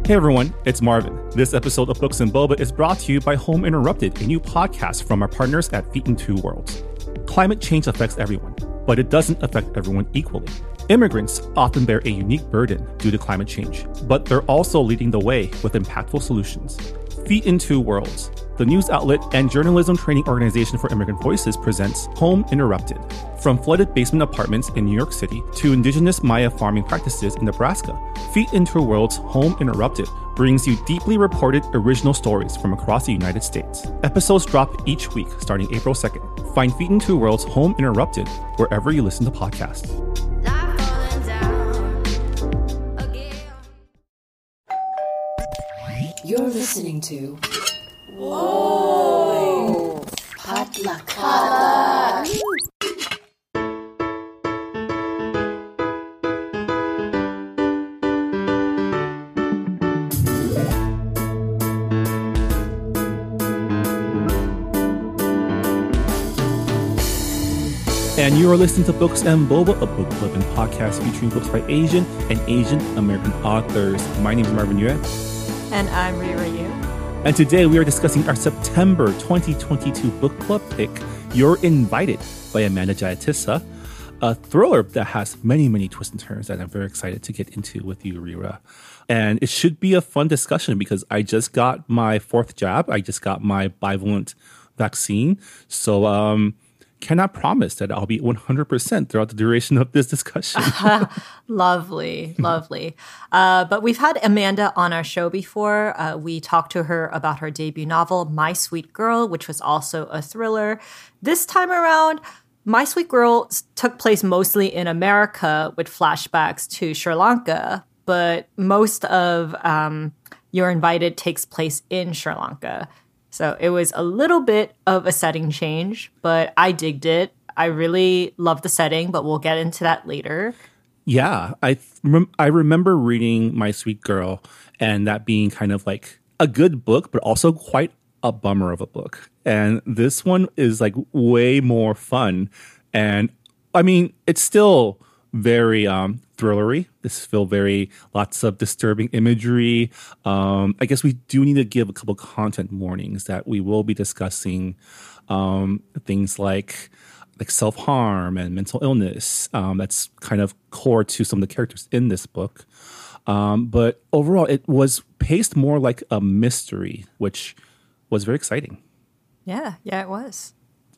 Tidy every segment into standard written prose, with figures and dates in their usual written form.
Hey everyone, it's Marvin. This episode of Books and Boba is brought to you by Home Interrupted, a new podcast from our partners at Feet in Two Worlds. Climate change affects everyone, but it doesn't affect everyone equally. Immigrants often bear a unique burden due to climate change, but they're also leading the way with impactful solutions. Feet in Two Worlds, the news outlet and journalism training organization for immigrant voices, presents Home Interrupted. From flooded basement apartments in New York City to indigenous Maya farming practices in Nebraska, Feet in Two Worlds Home Interrupted brings you deeply reported original stories from across the United States. Episodes drop each week starting April 2nd. Find Feet in Two Worlds Home Interrupted wherever you listen to podcasts. You're listening to Whoa! Potluck. And you are listening to Books and Boba, a book club and podcast featuring books by Asian and Asian American authors. My name is Marvin Yue. And I'm Rira Yu. And today we are discussing our September 2022 book club pick, You're Invited by Amanda Jayatissa, a thriller that has many, many twists and turns that I'm very excited to get into with you, Rira. And it should be a fun discussion because I just got my fourth jab. I just got my bivalent vaccine. So, cannot promise that I'll be 100% throughout the duration of this discussion. Lovely. But we've had Amanda on our show before. We talked to her about her debut novel, My Sweet Girl, which was also a thriller. This time around, My Sweet Girl took place mostly in America with flashbacks to Sri Lanka, but most of You're Invited takes place in Sri Lanka. So it was a little bit of a setting change, but I digged it. I really love the setting, but we'll get into that later. Yeah, I remember reading My Sweet Girl and that being kind of like a good book, but also quite a bummer of a book. And this one is like way more fun. And I mean, it's still very thrillery. This feel very lots of disturbing imagery. I guess we do need to give a couple content warnings that we will be discussing things like self-harm and mental illness. That's kind of core to some of the characters in this book. But overall, it was paced more like a mystery, which was very exciting. Yeah, it was.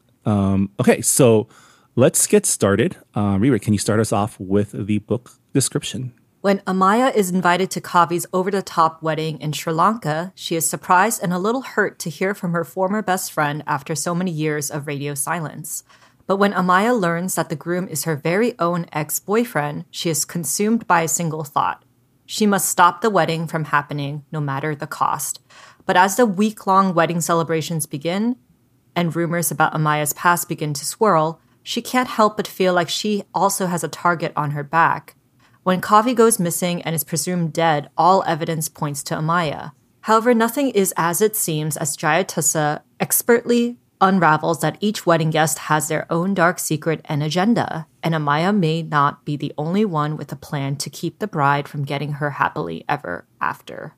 Okay, so let's get started. Rira, can you start us off with the book description? When Amaya is invited to Kavi's over-the-top wedding in Sri Lanka, she is surprised and a little hurt to hear from her former best friend after so many years of radio silence. But when Amaya learns that the groom is her very own ex-boyfriend, she is consumed by a single thought. She must stop the wedding from happening, no matter the cost. But as the week-long wedding celebrations begin, and rumors about Amaya's past begin to swirl, she can't help but feel like she also has a target on her back. When Kavi goes missing and is presumed dead, all evidence points to Amaya. However, nothing is as it seems as Jayatissa expertly unravels that each wedding guest has their own dark secret and agenda, and Amaya may not be the only one with a plan to keep the bride from getting her happily ever after.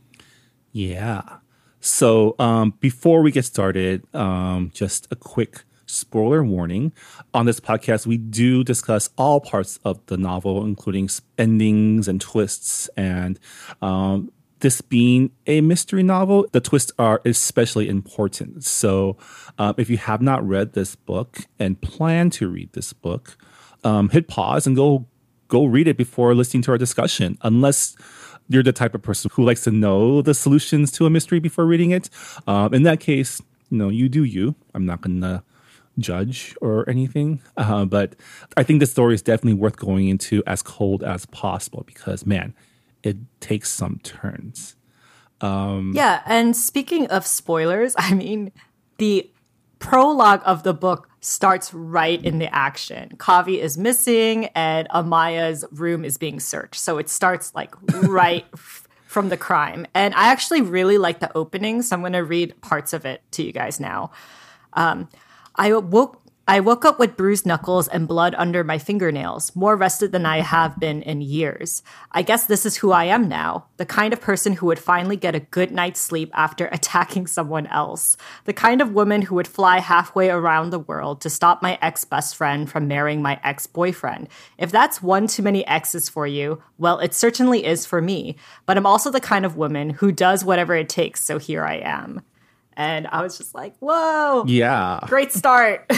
Yeah. So before we get started, just a quick spoiler warning. On this podcast, we do discuss all parts of the novel, including endings and twists. And this being a mystery novel, the twists are especially important. So if you have not read this book and plan to read this book, hit pause and go read it before listening to our discussion, unless you're the type of person who likes to know the solutions to a mystery before reading it. In that case, you do you. I'm not going to judge or anything. But I think the story is definitely worth going into as cold as possible because, man, it takes some turns. Yeah, and speaking of spoilers, I mean, the prologue of the book starts right in the action. Kavi is missing and Amaya's room is being searched. So it starts like right from the crime. And I actually really like the opening, so I'm going to read parts of it to you guys now. I I woke up with bruised knuckles and blood under my fingernails, more rested than I have been in years. I guess this is who I am now, the kind of person who would finally get a good night's sleep after attacking someone else. The kind of woman who would fly halfway around the world to stop my ex-best friend from marrying my ex-boyfriend. If that's one too many exes for you, well, it certainly is for me. But I'm also the kind of woman who does whatever it takes, so here I am. And I was just like, whoa. Yeah. Great start.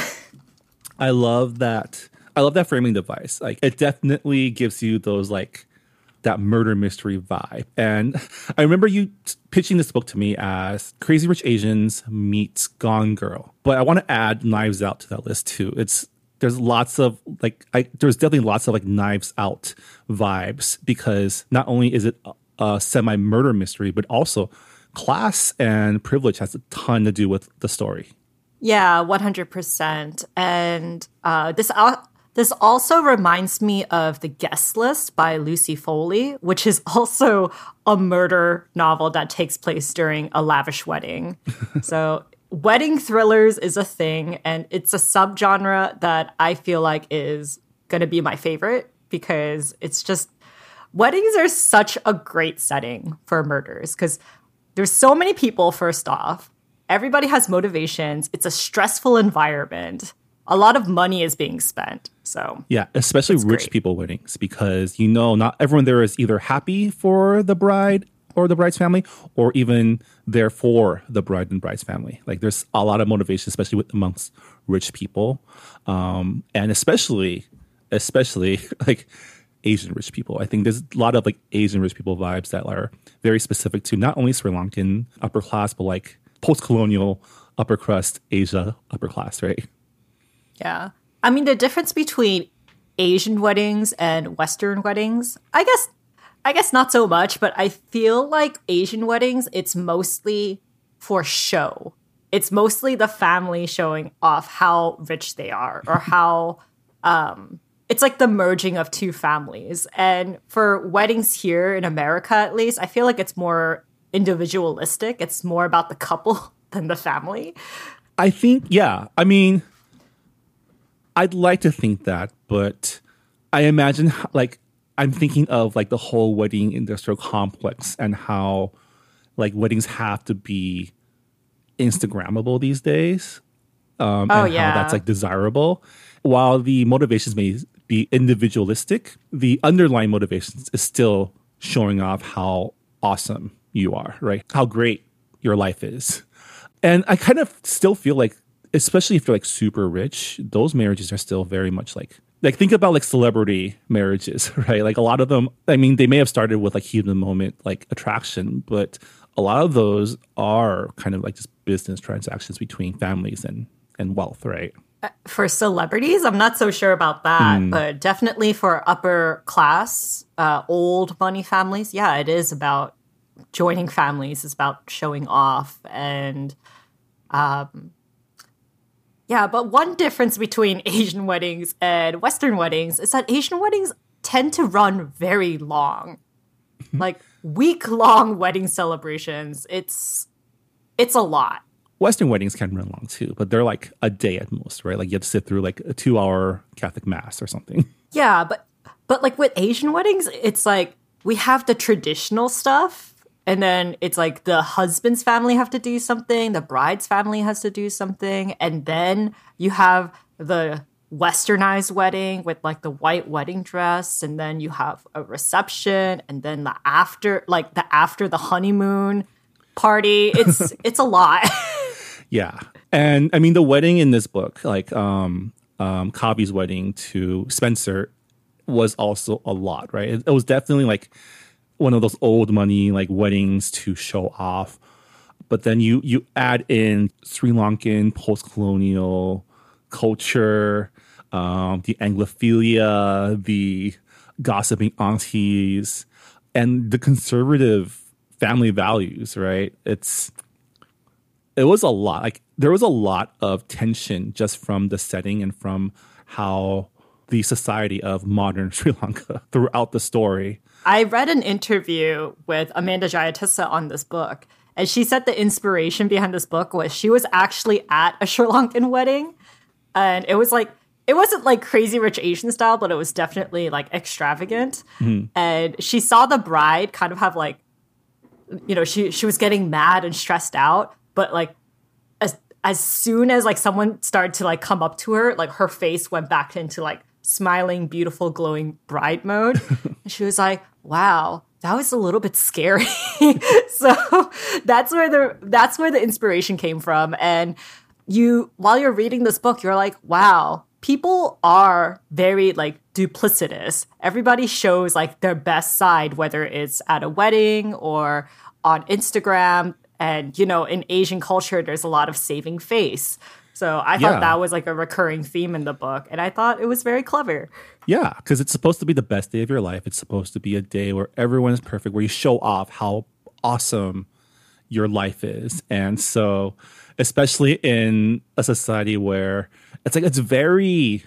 I love that. I love that framing device. Like, it definitely gives you those like that murder mystery vibe. And I remember you pitching this book to me as Crazy Rich Asians meets Gone Girl. But I want to add Knives Out to that list too. There's definitely lots of like Knives Out vibes, because not only is it a semi murder mystery, but also class and privilege has a ton to do with the story. Yeah, 100%. And this also reminds me of The Guest List by Lucy Foley, which is also a murder novel that takes place during a lavish wedding. So wedding thrillers is a thing, and it's a subgenre that I feel like is going to be my favorite, because it's just, weddings are such a great setting for murders, because there's so many people, first off. Everybody has motivations. It's a stressful environment. A lot of money is being spent. So yeah, especially rich people weddings, because not everyone there is either happy for the bride or the bride's family, or even there for the bride and bride's family. Like, there's a lot of motivation, especially amongst rich people, and especially like Asian rich people. I think there's a lot of like Asian rich people vibes that are very specific to not only Sri Lankan upper class, but like post-colonial upper crust Asia upper class, right? Yeah. I mean, the difference between Asian weddings and Western weddings, I guess not so much, but I feel like Asian weddings, it's mostly for show. It's mostly the family showing off how rich they are, or how it's like the merging of two families. And for weddings here in America, at least, I feel like it's more individualistic. It's more about the couple than the family. I think, yeah. I mean, I'd like to think that, but I imagine, like, I'm thinking of like the whole wedding industrial complex and how like weddings have to be Instagrammable these days. And how that's like desirable. While the motivations may be individualistic, the underlying motivations is still showing off how awesome you are, right? How great your life is. And I kind of still feel like, especially if you're like super rich, those marriages are still very much like think about like celebrity marriages, right? Like, a lot of them, I mean, they may have started with like heat of the moment, like attraction, but a lot of those are kind of like just business transactions between families and wealth, right? For celebrities, I'm not so sure about that, but definitely for upper class, old money families, yeah, it is about joining families, it's about showing off. And yeah, but one difference between Asian weddings and Western weddings is that Asian weddings tend to run very long. Like, week-long wedding celebrations. It's a lot. Western weddings can run long too, but they're like a day at most, right? Like, you have to sit through like a 2-hour Catholic mass or something. Yeah, but like with Asian weddings, it's like we have the traditional stuff, and then it's like the husband's family have to do something, the bride's family has to do something, and then you have the westernized wedding with like the white wedding dress, and then you have a reception, and then the after the honeymoon party. It's a lot. Yeah. And I mean, the wedding in this book, like Kavi's wedding to Spencer, was also a lot, right? It was definitely like one of those old money like weddings to show off. But then you add in Sri Lankan post-colonial culture, the Anglophilia, the gossiping aunties, and the conservative family values, right? It was a lot. Like, there was a lot of tension just from the setting and from how the society of modern Sri Lanka throughout the story. I read an interview with Amanda Jayatissa on this book, and she said the inspiration behind this book was she was actually at a Sri Lankan wedding, And it was like, it wasn't like Crazy Rich Asian style, but it was definitely like extravagant. And she saw the bride kind of have like, you know, she was getting mad and stressed out, but like as soon as like someone started to like come up to her, like her face went back into like smiling, beautiful, glowing bride mode. And she was like, wow, that was a little bit scary. So that's where the inspiration came from. And while you're reading this book, you're like, wow, people are very like duplicitous. Everybody shows like their best side, whether it's at a wedding or on Instagram. And, you know, in Asian culture, there's a lot of saving face. So I thought that was like a recurring theme in the book. And I thought it was very clever. Yeah, because it's supposed to be the best day of your life. It's supposed to be a day where everyone is perfect, where you show off how awesome your life is. And so, especially in a society where it's like, it's very,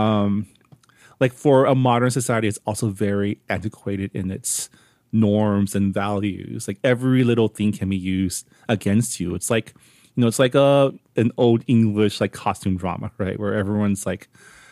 like for a modern society, it's also very antiquated in its norms and values. Like every little thing can be used against you. It's like, you know, it's like an old English like costume drama, right? Where everyone's like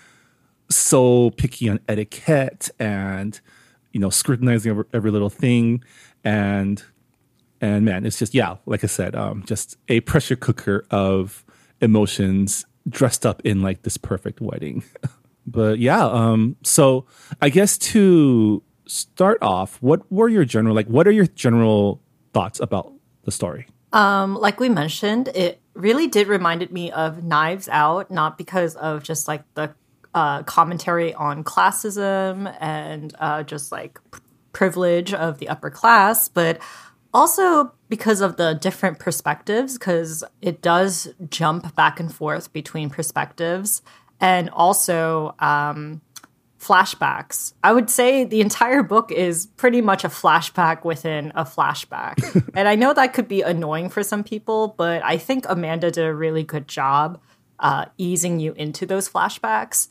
so picky on etiquette and, you know, scrutinizing every little thing. And man, it's just, yeah, like I said, just a pressure cooker of emotions dressed up in like this perfect wedding. But yeah, so I guess to start off, what are your general thoughts about the story? Like we mentioned, it really did reminded me of Knives Out, not because of just like the commentary on classism and just like privilege of the upper class, but also because of the different perspectives, because it does jump back and forth between perspectives and also flashbacks. I would say the entire book is pretty much a flashback within a flashback. And I know that could be annoying for some people, but I think Amanda did a really good job easing you into those flashbacks.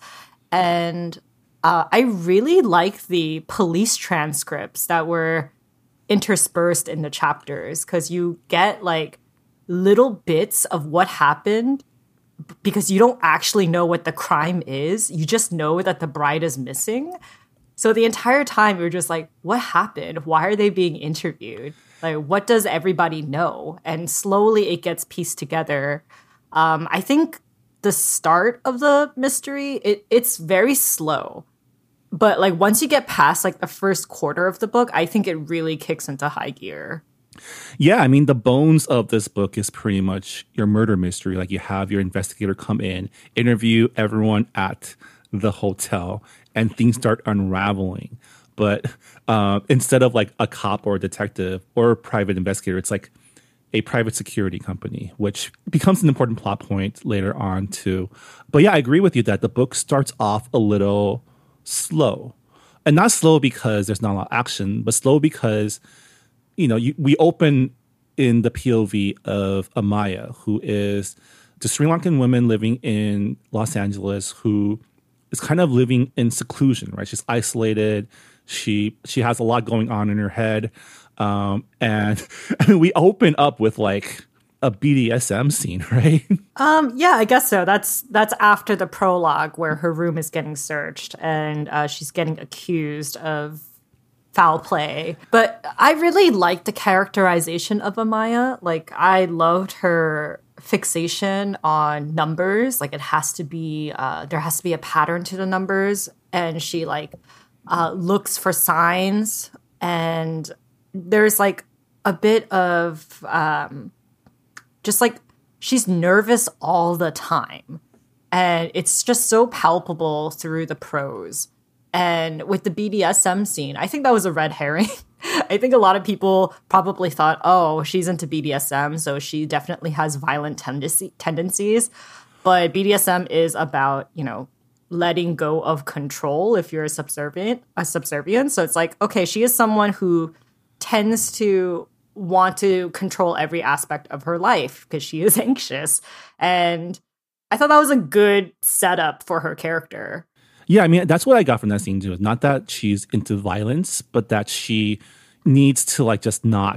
And I really like the police transcripts that were interspersed in the chapters, because you get like little bits of what happened because you don't actually know what the crime is. You just know that the bride is missing. So the entire time you're just like, what happened? Why are they being interviewed? Like, what does everybody know? And slowly it gets pieced together. I think the start of the mystery, it's very slow. But like once you get past like the first quarter of the book, I think it really kicks into high gear. Yeah, I mean, the bones of this book is pretty much your murder mystery. Like you have your investigator come in, interview everyone at the hotel, and things start unraveling. But instead of like a cop or a detective or a private investigator, it's like a private security company, which becomes an important plot point later on too. But yeah, I agree with you that the book starts off a little slow. And not slow because there's not a lot of action, but slow because, you know, we open in the POV of Amaya, who is the Sri Lankan woman living in Los Angeles who is kind of living in seclusion, right? She's isolated. She has a lot going on in her head. And I mean, we open up with like a BDSM scene, right? Yeah, I guess so. That's after the prologue where her room is getting searched and she's getting accused of foul play. But I really liked the characterization of Amaya. Like, I loved her fixation on numbers. Like, it has to be, there has to be a pattern to the numbers. And she, like, looks for signs. And there's, like, a bit of just, like, she's nervous all the time. And it's just so palpable through the prose. And with the BDSM scene, I think that was a red herring. I think a lot of people probably thought, oh, she's into BDSM, so she definitely has violent tendencies. But BDSM is about, you know, letting go of control if you're a subservient. So it's like, okay, she is someone who tends to want to control every aspect of her life because she is anxious. And I thought that was a good setup for her character. Yeah, I mean, that's what I got from that scene too. Not that she's into violence, but that she needs to like just not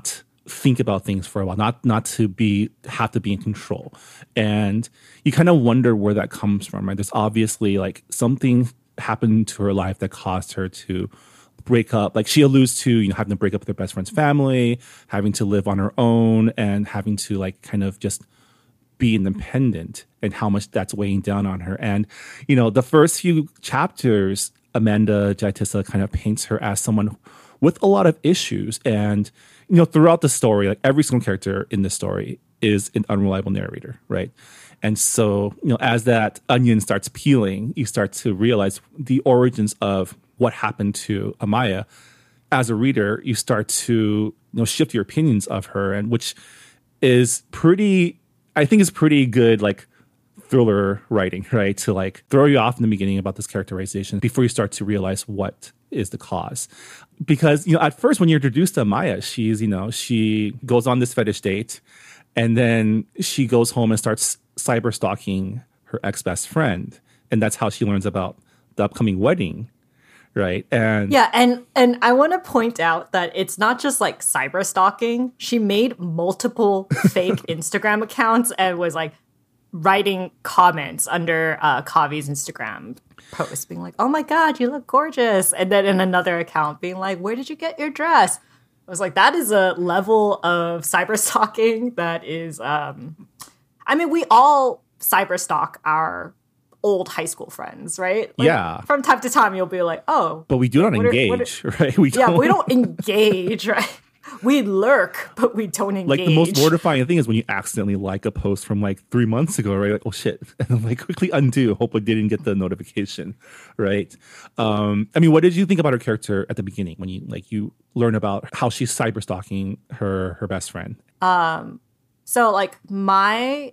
think about things for a while, not to have to be in control. And you kind of wonder where that comes from, right? There's obviously like something happened to her life that caused her to break up. Like she alludes to, having to break up with her best friend's family, having to live on her own, and having to like kind of just be independent, and how much that's weighing down on her. And, the first few chapters, Amanda Giattisa kind of paints her as someone with a lot of issues. And, throughout the story, like every single character in the story is an unreliable narrator, right? And so, as that onion starts peeling, you start to realize the origins of what happened to Amaya. As a reader, you start to, shift your opinions of her, and which is pretty good, like thriller writing, right? To like throw you off in the beginning about this characterization before you start to realize what is the cause. Because, at first when you're introduced to Maya, she goes on this fetish date, and then she goes home and starts cyber stalking her ex-best friend. And that's how she learns about the upcoming wedding. Right. And yeah, and I want to point out that it's not just like cyber stalking. She made multiple fake Instagram accounts and was like writing comments under Kavi's Instagram post, being like, "Oh my God, you look gorgeous," and then in another account being like, "Where did you get your dress?" I was like, that is a level of cyber stalking that is. We all cyber stalk our old high school friends, right? Like, yeah. From time to time, you'll be like, "Oh," but we do not engage, right? We don't engage, right? We lurk, but we don't engage. Like the most mortifying thing is when you accidentally like a post from like 3 months ago, right? Like, oh shit, and then like quickly undo. Hope I didn't get the notification, right? What did you think about her character at the beginning when you learn about how she's cyber stalking her best friend? So like my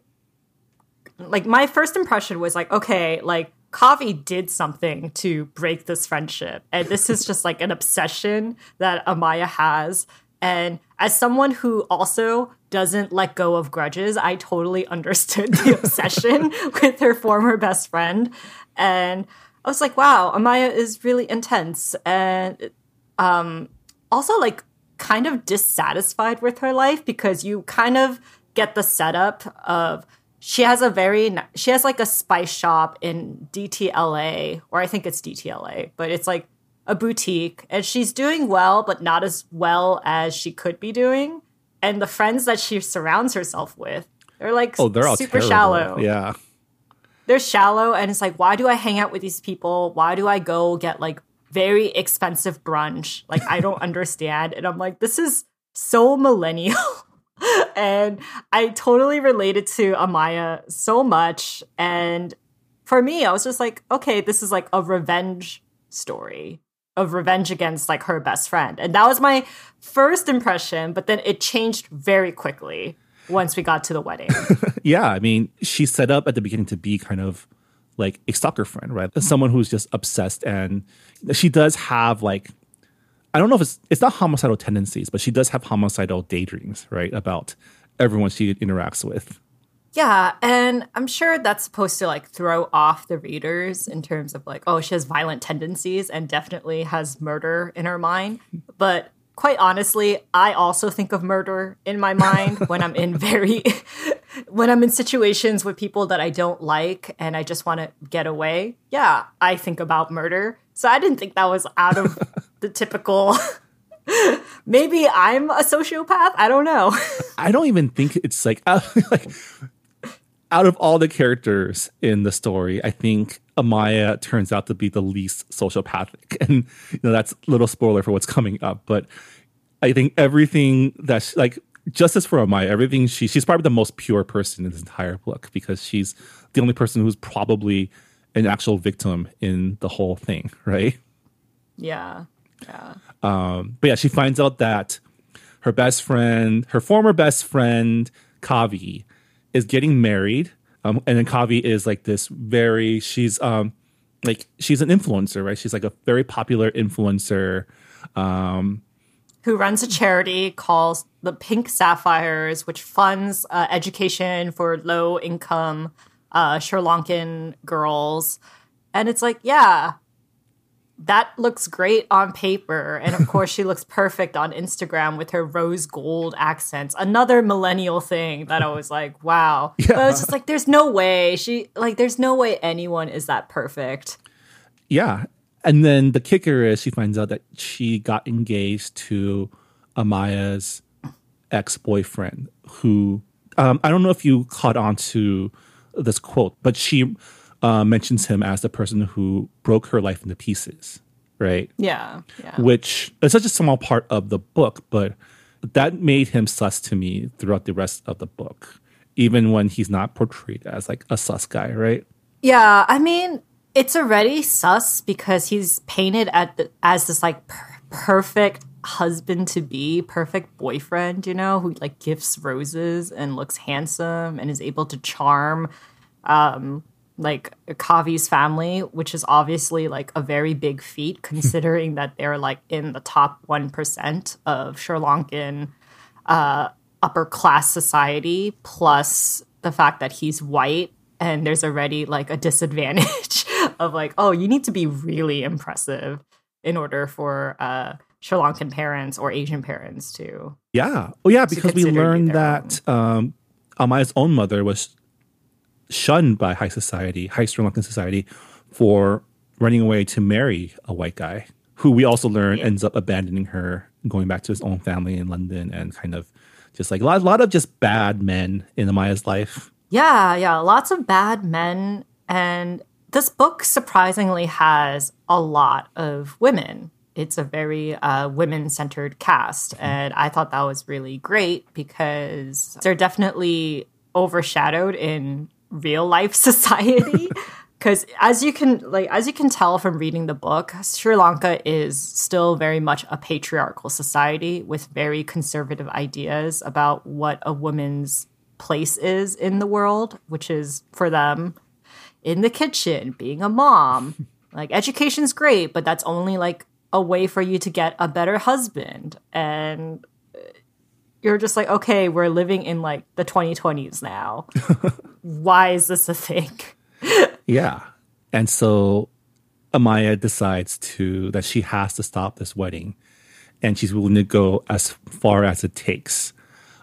first impression was like, okay, like Kavi did something to break this friendship, and this is just like an obsession that Amaya has. And as someone who also doesn't let go of grudges, I totally understood the obsession with her former best friend. And I was like, wow, Amaya is really intense. And also like kind of dissatisfied with her life, because you kind of get the setup of she has like a spice shop in DTLA, or I think it's DTLA, but it's like a boutique, and she's doing well, but not as well as she could be doing. And the friends that she surrounds herself with, they're like, they're all super terrible. shallow. Yeah. They're shallow, and it's like, why do I hang out with these people? Why do I go get like very expensive brunch? Like, I don't understand. And I'm like, this is so millennial. And I totally related to Amaya so much. And for me, I was just like, okay, this is like a revenge story of revenge against like her best friend. And that was my first impression, but then it changed very quickly once we got to the wedding. Yeah, she's set up at the beginning to be kind of like a stalker friend, right? Someone who's just obsessed, and she does have like, I don't know if it's not homicidal tendencies, but she does have homicidal daydreams, right? About everyone she interacts with. Yeah, and I'm sure that's supposed to like throw off the readers in terms of like, oh, she has violent tendencies and definitely has murder in her mind. But quite honestly, I also think of murder in my mind when I'm in situations with people that I don't like and I just want to get away. Yeah, I think about murder. So I didn't think that was out of the typical. Maybe I'm a sociopath. I don't know. I don't even think it's like out of all the characters in the story, I think Amaya turns out to be the least sociopathic. And that's a little spoiler for what's coming up. But I think everything that's like, justice for Amaya, she's probably the most pure person in this entire book, because she's the only person who's probably an actual victim in the whole thing, right? Yeah. Yeah. But yeah, she finds out that her former best friend, Kavi, is getting married. And then Kavi is like she's an influencer, right? She's like a very popular influencer. Who runs a charity called the Pink Sapphires, which funds education for low-income Sri Lankan girls. And it's like, yeah, that looks great on paper. And of course, she looks perfect on Instagram with her rose gold accents. Another millennial thing that I was like, wow. Yeah. But I was just like, there's no way. There's no way anyone is that perfect. Yeah. And then the kicker is she finds out that she got engaged to Amaya's ex-boyfriend, who I don't know if you caught on to this quote, but she mentions him as the person who broke her life into pieces, right? Yeah. Which is such a small part of the book, but that made him sus to me throughout the rest of the book, even when he's not portrayed as like a sus guy, right? Yeah, I mean, it's already sus because he's painted as this like perfect husband to be, perfect boyfriend, who like gifts roses and looks handsome and is able to charm like Kavi's family, which is obviously like a very big feat considering that they're like in the top 1% of Sri Lankan upper class society, plus the fact that he's white. And there's already like a disadvantage of like, oh, you need to be really impressive in order for Sri Lankan parents or Asian parents to. Yeah. Oh, yeah, because we learned that Amaya's own mother was shunned by high Sri Lankan society for running away to marry a white guy, who we also learn ends up abandoning her, going back to his own family in London, and kind of just like a lot of just bad men in Amaya's life. Yeah, lots of bad men. And this book surprisingly has a lot of women. It's a very women-centered cast. And I thought that was really great because they're definitely overshadowed in real life society. Because as you can tell from reading the book, Sri Lanka is still very much a patriarchal society with very conservative ideas about what a woman's place is in the world, which is for them in the kitchen, being a mom. Like, education's great, but that's only like a way for you to get a better husband. And you're just like, okay, we're living in like the 2020s now. Why is this a thing? Yeah. And so Amaya decides that she has to stop this wedding, and she's willing to go as far as it takes,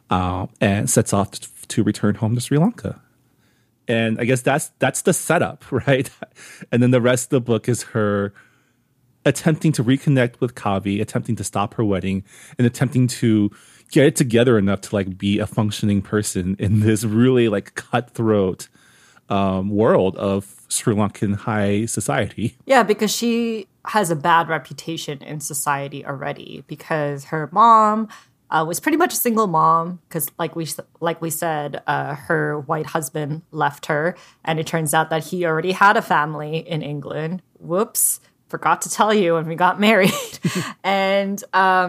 and sets off to return home to Sri Lanka. And I guess that's the setup, right? And then the rest of the book is her attempting to reconnect with Kavi, attempting to stop her wedding, and attempting to get it together enough to like be a functioning person in this really like cutthroat world of Sri Lankan high society. Yeah, because she has a bad reputation in society already because her mom was pretty much a single mom because like we said, her white husband left her, and it turns out that he already had a family in England. Whoops, forgot to tell you when we got married. And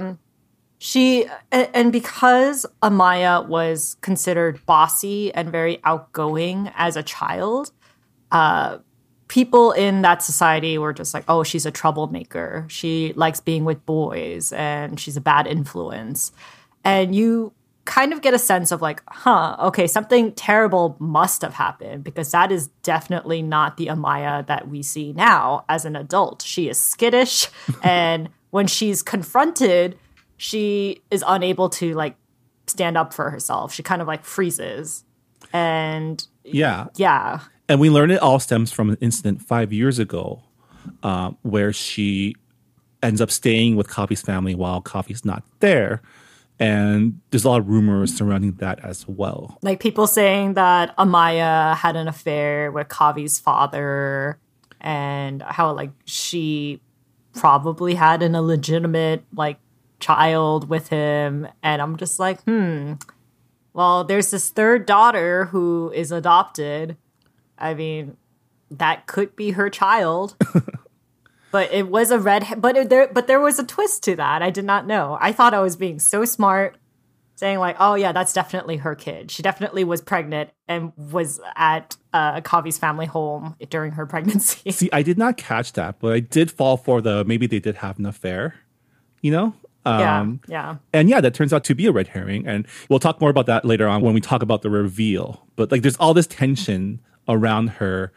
because Amaya was considered bossy and very outgoing as a child, people in that society were just like, oh, she's a troublemaker. She likes being with boys and she's a bad influence. And you kind of get a sense of like, okay, something terrible must have happened because that is definitely not the Amaya that we see now as an adult. She is skittish and when she's confronted, she is unable to like stand up for herself. She kind of like freezes. And yeah. And we learn it all stems from an incident 5 years ago where she ends up staying with Kavi's family while Kavi's not there. And there's a lot of rumors surrounding that as well. Like people saying that Amaya had an affair with Kavi's father and how like she probably had an illegitimate like child with him. And I'm just like, well, there's this third daughter who is adopted. I mean, that could be her child. But it was a but there was a twist to that. I did not know. I thought I was being so smart, saying like, oh yeah, that's definitely her kid. She definitely was pregnant and was at Kavi's family home during her pregnancy. See, I did not catch that, but I did fall for maybe they did have an affair, you know? Yeah. And yeah, that turns out to be a red herring. And we'll talk more about that later on when we talk about the reveal. But like there's all this tension around her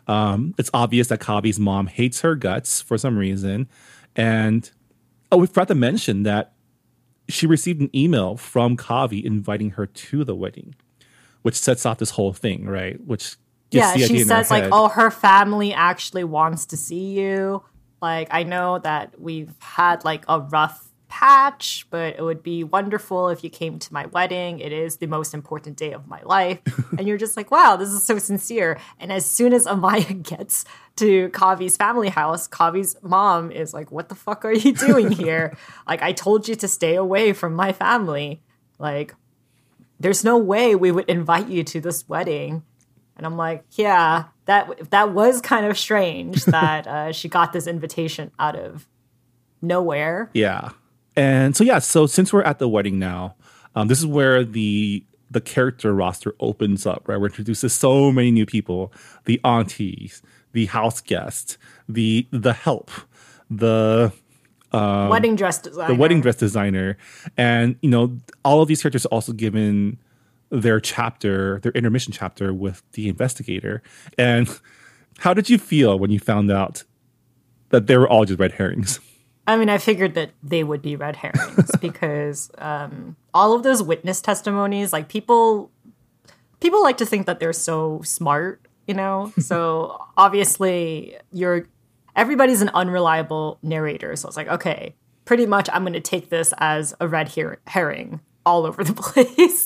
It's obvious that Kavi's mom hates her guts for some reason. And we forgot to mention that she received an email from Kavi inviting her to the wedding, which sets off this whole thing, right? Which gets the idea she in her says like, head. oh, her family actually wants to see you. Like, I know that we've had like a rough patch, but it would be wonderful if you came to my wedding. It is the most important day of my life. And you're just like, wow, this is so sincere. And as soon as Amaya gets to Kavi's family house, Kavi's mom is like, what the fuck are you doing here? Like, I told you to stay away from my family. Like, there's no way we would invite you to this wedding. And I'm like, yeah, that was kind of strange that she got this invitation out of nowhere. Yeah. And so since we're at the wedding now, this is where the character roster opens up, right? We're introduced to so many new people: the aunties, the house guest, the help, the Wedding dress designer. the wedding dress designer, and all of these characters are also given their intermission chapter with the investigator. And how did you feel when you found out that they were all just red herrings? I mean, I figured that they would be red herrings because all of those witness testimonies, like people like to think that they're so smart, So obviously, everybody's an unreliable narrator. So it's like, okay, pretty much, I'm going to take this as a red herring all over the place.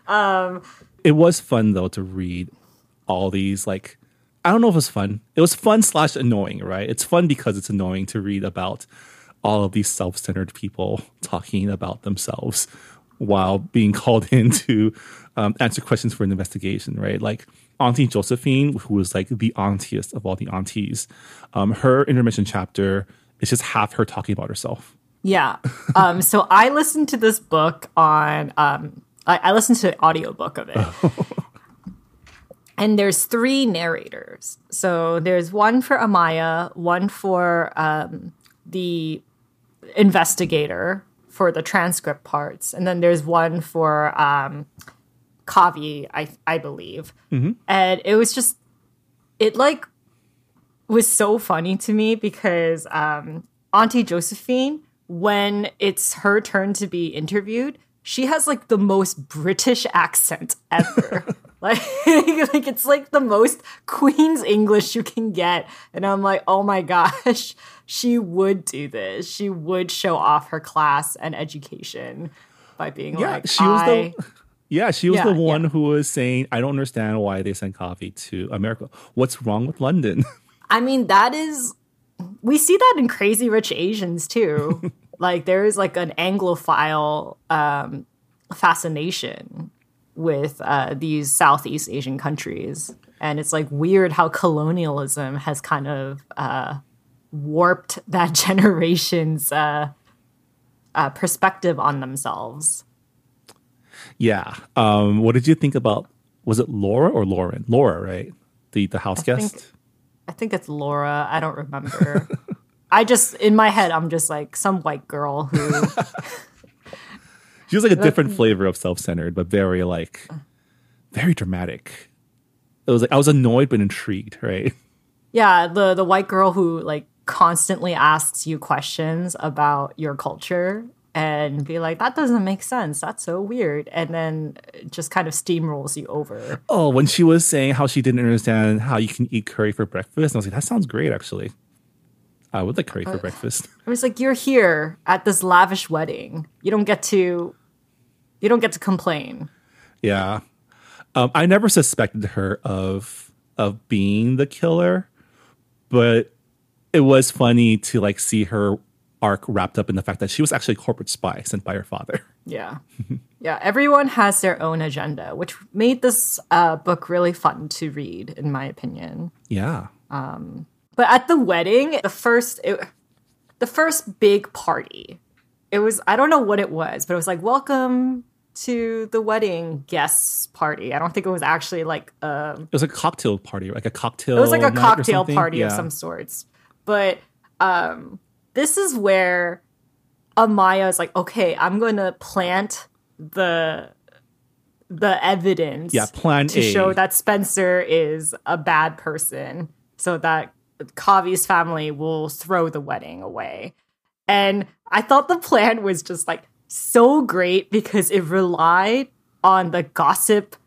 It was fun though to read all these, like, I don't know if it was fun. It was fun / annoying, right? It's fun because it's annoying to read about all of these self-centered people talking about themselves while being called in to answer questions for an investigation, right? Like Auntie Josephine, who was like the auntiest of all the aunties, her intermission chapter is just half her talking about herself. Yeah. So I listened to this book on, I listened to the audiobook of it. And there's 3 narrators. So there's one for Amaya, one for the investigator for the transcript parts, and then there's one for Kavi, I believe. Mm-hmm. And it was just, it like was so funny to me because Auntie Josephine, when it's her turn to be interviewed, she has like the most British accent ever. like it's like the most Queen's English you can get. And I'm like, oh my gosh, she would do this. She would show off her class and education by being she was the one who was saying, I don't understand why they sent Kavi to America. What's wrong with London? I mean, we see that in Crazy Rich Asians too. Like there is like an Anglophile fascination with these Southeast Asian countries. And it's like weird how colonialism has kind of warped that generation's perspective on themselves. Yeah. What did you think about, was it Laura or Lauren? Laura, right? The house guest? I think it's Laura. I don't remember. In my head, I'm just like some white girl who... She was like a different flavor of self-centered, but very dramatic. It was like, I was annoyed but intrigued, right? Yeah, the white girl who like constantly asks you questions about your culture and be like, that doesn't make sense. That's so weird. And then just kind of steamrolls you over. Oh, when she was saying how she didn't understand how you can eat curry for breakfast, I was like, that sounds great, actually. I would like curry for breakfast. I was like, you're here at this lavish wedding. You don't get to complain. Yeah. I never suspected her of being the killer, but it was funny to like see her arc wrapped up in the fact that she was actually a corporate spy sent by her father. Yeah. Yeah. Everyone has their own agenda, which made this book really fun to read, in my opinion. Yeah. But at the wedding, the first big party, it was, I don't know what it was, but it was like, welcome to the wedding guests party. I don't think it was actually like it was a cocktail party, like a cocktail. It was like a cocktail party of of some sorts. But this is where Amaya is like, okay, I'm going to plant the evidence. Yeah, plan to A. show that Spencer is a bad person. so that Kavi's family will throw the wedding away. And I thought the plan was just like so great because it relied on the gossiping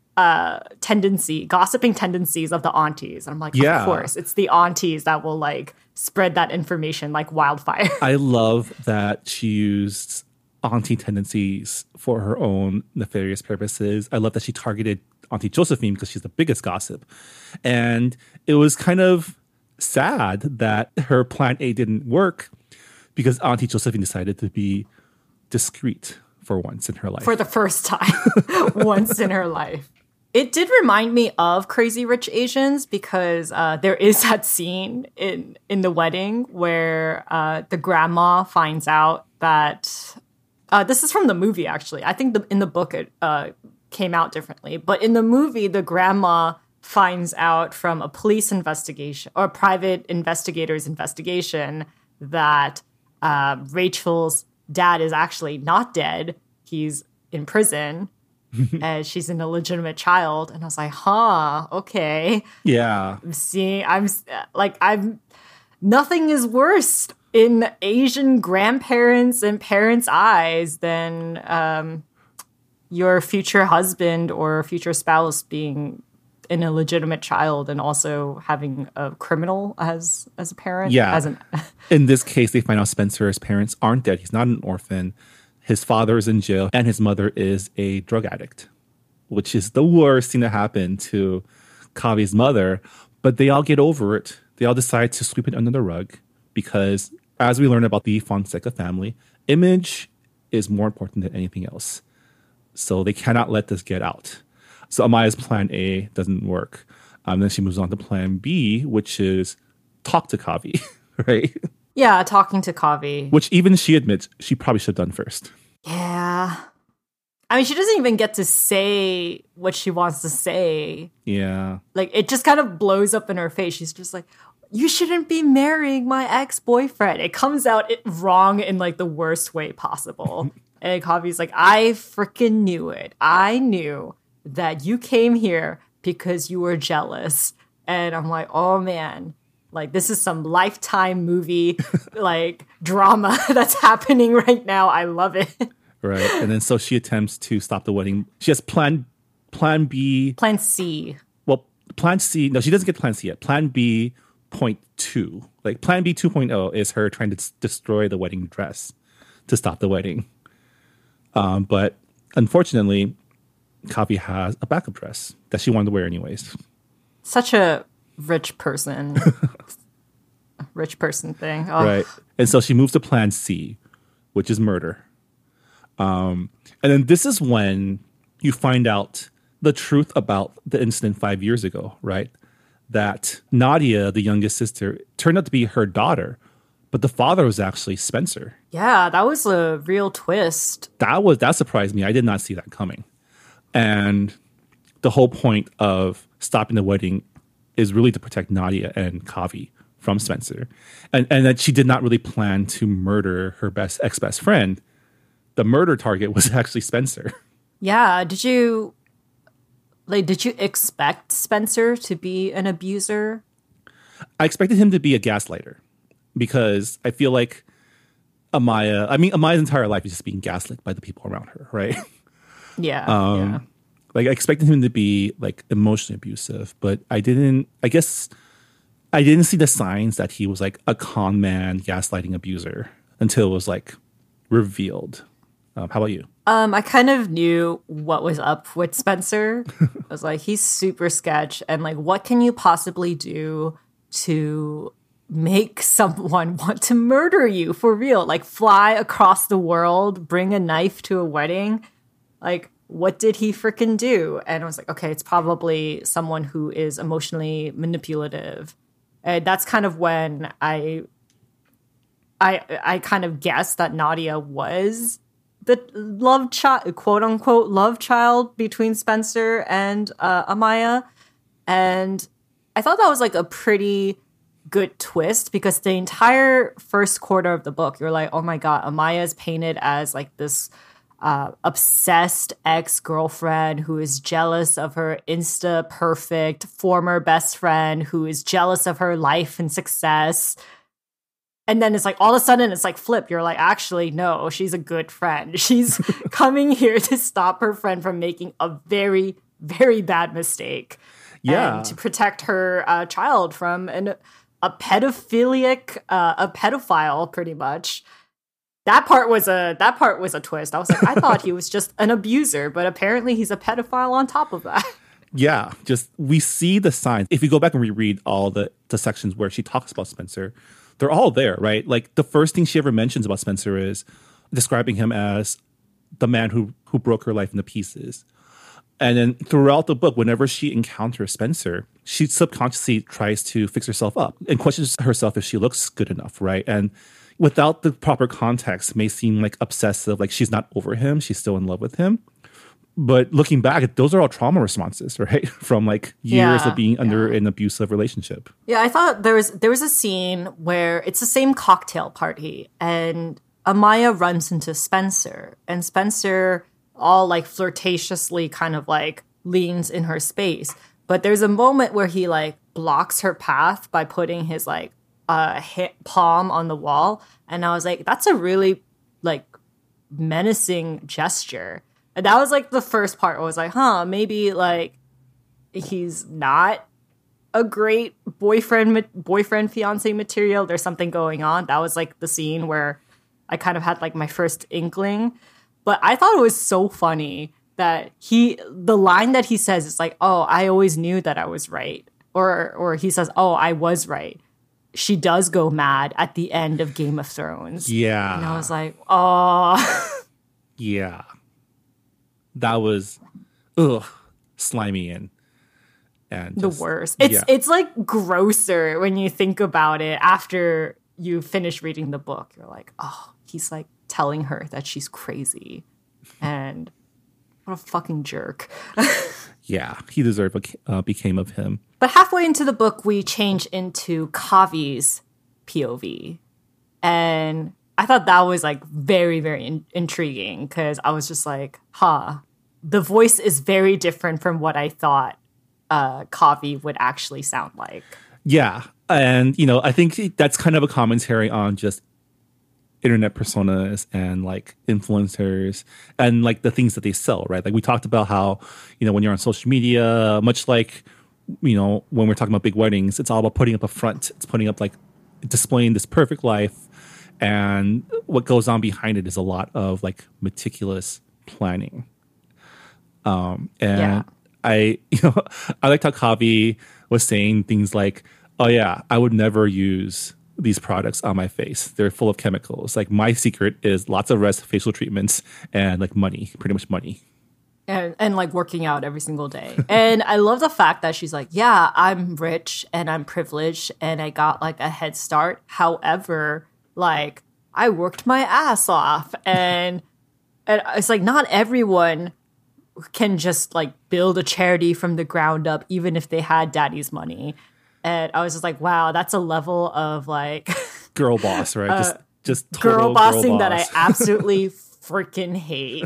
tendencies of the aunties. And I'm like, Yeah. of course, it's the aunties that will like spread that information like wildfire. I love that she used auntie tendencies for her own nefarious purposes. I love that she targeted Auntie Josephine because she's the biggest gossip. And it was kind of sad that her plan A didn't work because Auntie Josephine decided to be discreet for once in her life. For the first time once in her life. It did remind me of Crazy Rich Asians because there is that scene in the wedding where the grandma finds out that this is from the movie, actually. I think in the book it came out differently. But in the movie, the grandma finds out from a police investigation or private investigator's investigation that Rachel's dad is actually not dead. He's in prison. And she's an illegitimate child. And I was like, okay. Yeah. Nothing is worse in Asian grandparents and parents' eyes than your future husband or future spouse being an illegitimate child and also having a criminal as a parent. Yeah. In this case, they find out Spencer's parents aren't dead. He's not an orphan. His father is in jail and his mother is a drug addict, which is the worst thing that happened to Kavi's mother. But they all get over it. They all decide to sweep it under the rug because, as we learn about the Fonseca family, image is more important than anything else. So they cannot let this get out. So Amaya's plan A doesn't work. Then she moves on to plan B, which is talk to Kavi, right? Yeah, talking to Kavi. Which even she admits she probably should have done first. Yeah. I mean, she doesn't even get to say what she wants to say. Yeah. Like, it just kind of blows up in her face. She's just like, you shouldn't be marrying my ex-boyfriend. It comes out wrong in, like, the worst way possible. And Kavi's like, I freaking knew it. I knew that you came here because you were jealous. And I'm like, oh, man. Like, this is some Lifetime movie, like, drama that's happening right now. I love it. Right. And then so she attempts to stop the wedding. She has plan B. Plan C. Well, plan C. No, she doesn't get plan C yet. Plan B point 2. Like, plan B 2.0 is her trying to destroy the wedding dress to stop the wedding. But unfortunately, Kavi has a backup dress that she wanted to wear anyways. Such a rich person thing. Oh. Right. And so she moves to plan C, which is murder. And then this is when you find out the truth about the incident 5 years ago, right? That Nadia, the youngest sister, turned out to be her daughter, but the father was actually Spencer. Yeah, that was a real twist. That surprised me. I did not see that coming. And the whole point of stopping the wedding is really to protect Nadia and Kavi from Spencer. And that she did not really plan to murder her ex-best friend. The murder target was actually Spencer. Yeah, did you expect Spencer to be an abuser? I expected him to be a gaslighter because I feel like Amaya's entire life is just being gaslit by the people around her, right? Yeah. Like, I expected him to be, like, emotionally abusive, but I didn't see the signs that he was, like, a con man, gaslighting abuser until it was, like, revealed. How about you? I kind of knew what was up with Spencer. I was like, he's super sketch. And, like, what can you possibly do to make someone want to murder you for real? Like, fly across the world, bring a knife to a wedding? Like, what did he freaking do? And I was like, okay, it's probably someone who is emotionally manipulative. And that's kind of when I kind of guessed that Nadia was the love child, quote unquote, love child between Spencer and Amaya. And I thought that was like a pretty good twist because the entire first quarter of the book, you're like, oh my God, Amaya is painted as like this obsessed ex-girlfriend who is jealous of her insta-perfect former best friend who is jealous of her life and success. And then it's like all of a sudden it's like flip. You're like, actually, no, she's a good friend. She's coming here to stop her friend from making a very, very bad mistake. Yeah. And to protect her child from a pedophile, pretty much. That part was a twist. I was like, I thought he was just an abuser, but apparently he's a pedophile on top of that. Yeah, just we see the signs. If you go back and reread all the sections where she talks about Spencer, they're all there, right? Like the first thing she ever mentions about Spencer is describing him as the man who broke her life into pieces. And then throughout the book, whenever she encounters Spencer, she subconsciously tries to fix herself up and questions herself if she looks good enough, right? And without the proper context, may seem like obsessive, like she's not over him, she's still in love with him. But looking back, those are all trauma responses, right? From like years of being under an abusive relationship. Yeah, I thought there was a scene where it's the same cocktail party and Amaya runs into Spencer and Spencer all like flirtatiously kind of like leans in her space. But there's a moment where he like blocks her path by putting his like palm on the wall. And I was like, that's a really like menacing gesture. And that was like the first part where I was like, maybe like he's not a great boyfriend fiance material. There's something going on. That was like the scene where I kind of had like my first inkling. But I thought it was so funny that the line that he says is like, oh, I always knew that I was right. Or he says, oh, I was right. She does go mad at the end of Game of Thrones. Yeah. And I was like, oh. Yeah. That was, slimy and the worst. It's like grosser when you think about it after you finish reading the book. You're like, oh, he's like telling her that she's crazy. And what a fucking jerk. Yeah, he deserved what became of him. But halfway into the book, we change into Kavi's POV. And I thought that was like very, very intriguing because I was just like, the voice is very different from what I thought Kavi would actually sound like. Yeah. And, I think that's kind of a commentary on just internet personas and like influencers and like the things that they sell, right? Like we talked about how, when you're on social media, much like, when we're talking about big weddings, it's all about putting up a front. It's putting up like displaying this perfect life. And what goes on behind it is a lot of like meticulous planning. I liked how Kavi was saying things like, oh yeah, I would never use these products on my face. They're full of chemicals. Like my secret is lots of rest, facial treatments, and like money, pretty much money. And like working out every single day. And I love the fact that she's like, yeah, I'm rich and I'm privileged and I got like a head start. However, like I worked my ass off and it's like not everyone can just like build a charity from the ground up, even if they had daddy's money. And I was just like, wow, that's a level of like girl boss, right? Just girl bossing that I absolutely freaking hate.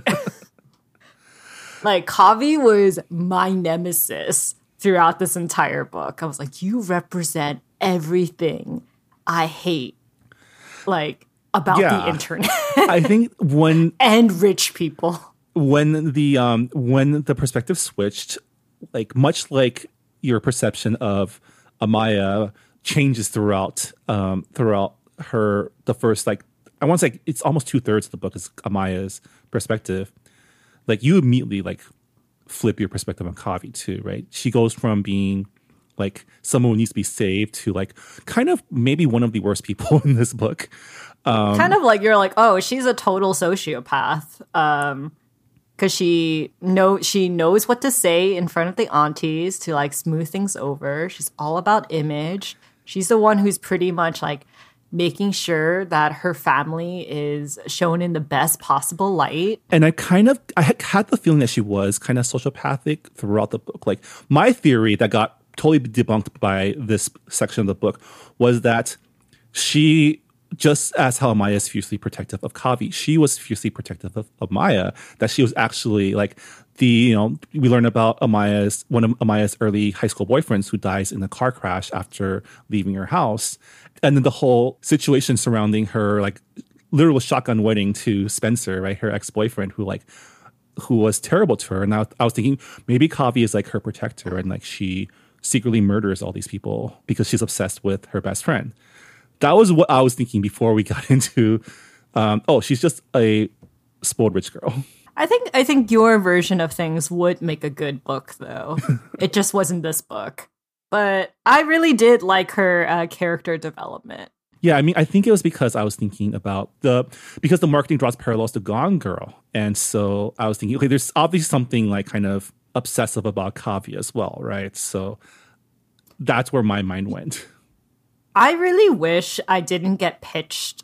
Like Kavi was my nemesis throughout this entire book. I was like, you represent everything I hate, like about the internet. I think and rich people. When the perspective switched, like much like your perception of Amaya changes throughout the first, like I want to say it's almost 2/3 of the book is Amaya's perspective. Like you immediately like flip your perspective on Kavi too, right? She goes from being like someone who needs to be saved to like kind of maybe one of the worst people in this book. Kind of like you're like, oh, she's a total sociopath. Because she knows what to say in front of the aunties to like smooth things over. She's all about image. She's the one who's pretty much like making sure that her family is shown in the best possible light. And I had the feeling that she was kind of sociopathic throughout the book. Like my theory that got totally debunked by this section of the book was that she just as how Amaya is fiercely protective of Kavi, she was fiercely protective of Maya. That she was actually like we learn about one of Amaya's early high school boyfriends who dies in a car crash after leaving her house. And then the whole situation surrounding her like literal shotgun wedding to Spencer, right? Her ex-boyfriend who was terrible to her. And I was thinking maybe Kavi is like her protector and like she secretly murders all these people because she's obsessed with her best friend. That was what I was thinking before we got into, she's just a spoiled rich girl. I think your version of things would make a good book, though. It just wasn't this book. But I really did like her character development. Yeah, I mean, I think it was because I was thinking about because the marketing draws parallels to Gone Girl. And so I was thinking, okay, there's obviously something like kind of obsessive about Kavi as well, right? So that's where my mind went. I really wish I didn't get pitched.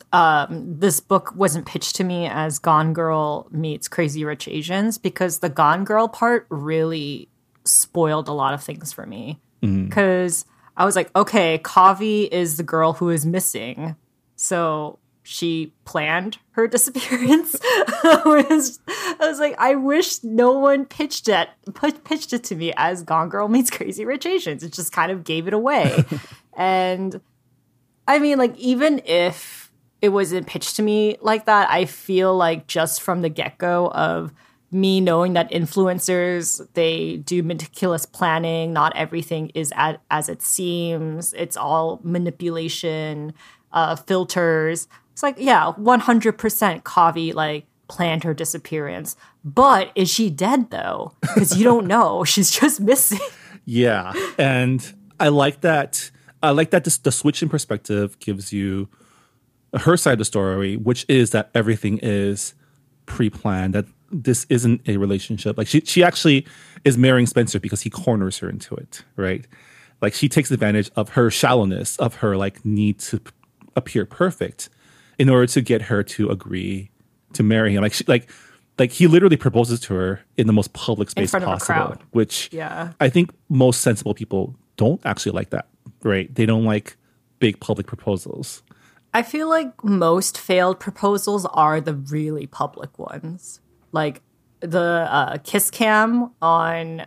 This book wasn't pitched to me as Gone Girl meets Crazy Rich Asians, because the Gone Girl part really spoiled a lot of things for me. Because I was like, okay, Kavi is the girl who is missing. So she planned her disappearance. I was like, I wish no one pitched it to me as Gone Girl meets Crazy Rich Asians. It just kind of gave it away. And I mean, like, even if it wasn't pitched to me like that, I feel like just from the get-go of me knowing that influencers, they do meticulous planning. Not everything is as it seems. It's all manipulation, filters. It's like, yeah, 100% Kavi like planned her disappearance. But is she dead though? Because you don't know. She's just missing. Yeah, and I like that. The switch in perspective gives you her side of the story, which is that everything is pre-planned. That this isn't a relationship. Like she actually is marrying Spencer because he corners her into it, right? Like she takes advantage of her shallowness, of her like need to appear perfect in order to get her to agree to marry him. Like he literally proposes to her in the most public space possible, which I think most sensible people don't actually like that, right? They don't like big public proposals. I feel like most failed proposals are the really public ones. Like the kiss cam on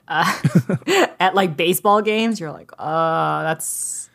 at like baseball games, you're like, that's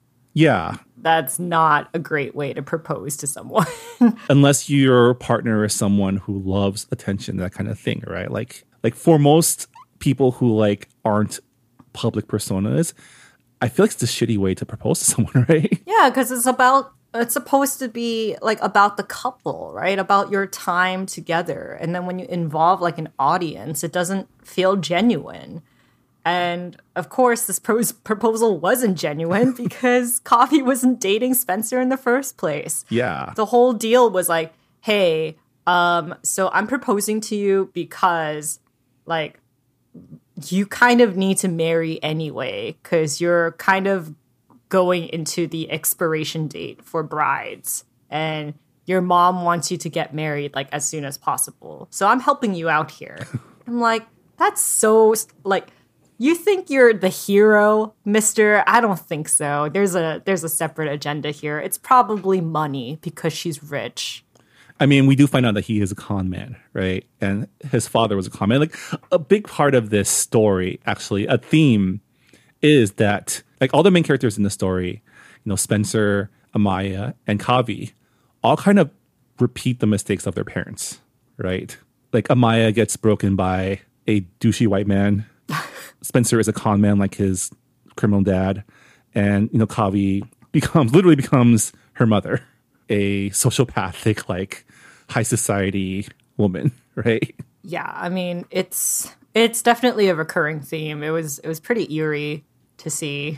not a great way to propose to someone. Unless your partner is someone who loves attention, that kind of thing, right? Like for most people who like aren't public personas, I feel like it's a shitty way to propose to someone, right? Yeah, because it's supposed to be like about the couple, right? About your time together. And then when you involve like an audience, it doesn't feel genuine. And of course, this proposal wasn't genuine because Kavi wasn't dating Spencer in the first place. Yeah. The whole deal was like, hey, so I'm proposing to you because like you kind of need to marry anyway, because you're kind of going into the expiration date for brides and your mom wants you to get married like as soon as possible. So I'm helping you out here. I'm like, that's so like, you think you're the hero, mister? I don't think so. There's a separate agenda here. It's probably money because she's rich. I mean, we do find out that he is a con man, right? And his father was a con man. Like a big part of this story, actually, a theme is that like all the main characters in the story, Spencer, Amaya, and Kavi, all kind of repeat the mistakes of their parents, right? Like Amaya gets broken by a douchey white man. Spencer is a con man like his criminal dad. And, Kavi literally becomes her mother, a sociopathic, like high society woman, right? Yeah, I mean, it's definitely a recurring theme. It was pretty eerie to see.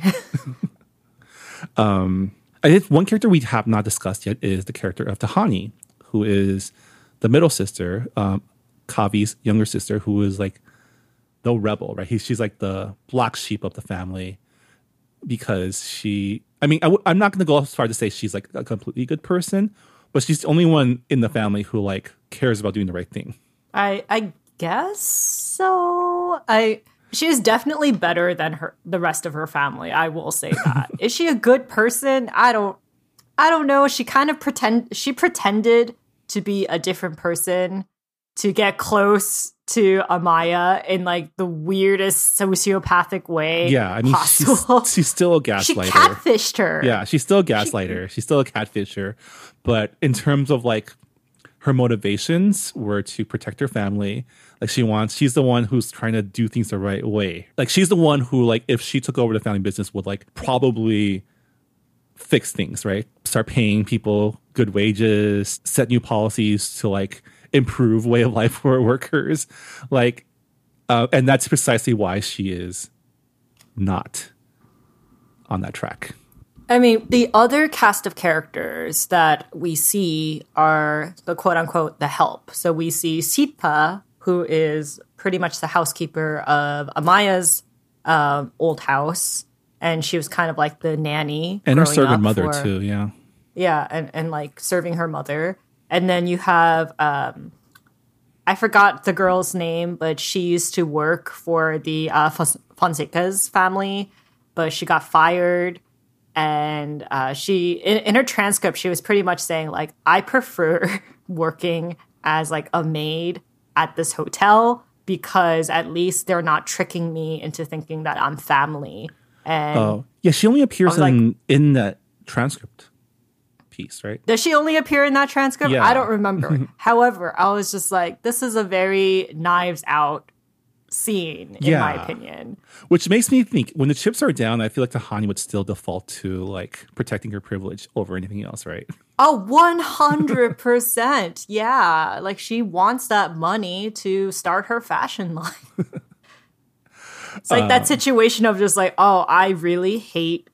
I think one character we have not discussed yet is the character of Tahani, who is the middle sister, Kavi's younger sister, who is like the rebel, right? She's like the black sheep of the family because I'm not going to go as far to say she's like a completely good person, but she's the only one in the family who like cares about doing the right thing. I guess so. She is definitely better than the rest of her family. I will say that. Is she a good person? I don't I don't know, she pretended to be a different person to get close to Amaya in like the weirdest sociopathic way. Yeah, I mean, possible. she's still a gaslighter. She catfished her. Yeah, she's still a gaslighter. She's still a catfisher. But in terms of like her motivations were to protect her family. Like she's the one who's trying to do things the right way. Like she's the one who, like, if she took over the family business, would like probably fix things, right? Start paying people good wages, set new policies to like improve way of life for workers. Like, and that's precisely why she is not on that track. I mean, the other cast of characters that we see are the quote-unquote the help. So we see Sipa, who is pretty much the housekeeper of Amaya's old house. And she was kind of like the nanny. And her servant mother, too, yeah. Yeah, and like serving her mother. And then you have, I forgot the girl's name, but she used to work for the Fonseca's family, but she got fired. And she, in her transcript, she was pretty much saying, like, I prefer working as, like, a maid at this hotel because at least they're not tricking me into thinking that I'm family. And yeah, she only appears in that transcript piece, right? Does she only appear in that transcript? Yeah. I don't remember. However, I was just like, this is a very Knives Out scene, in my opinion. Which makes me think, when the chips are down, I feel like Tahani would still default to like protecting her privilege over anything else, right? Oh, 100%. Yeah. Like she wants that money to start her fashion line. It's like that situation of just like, oh, I really hate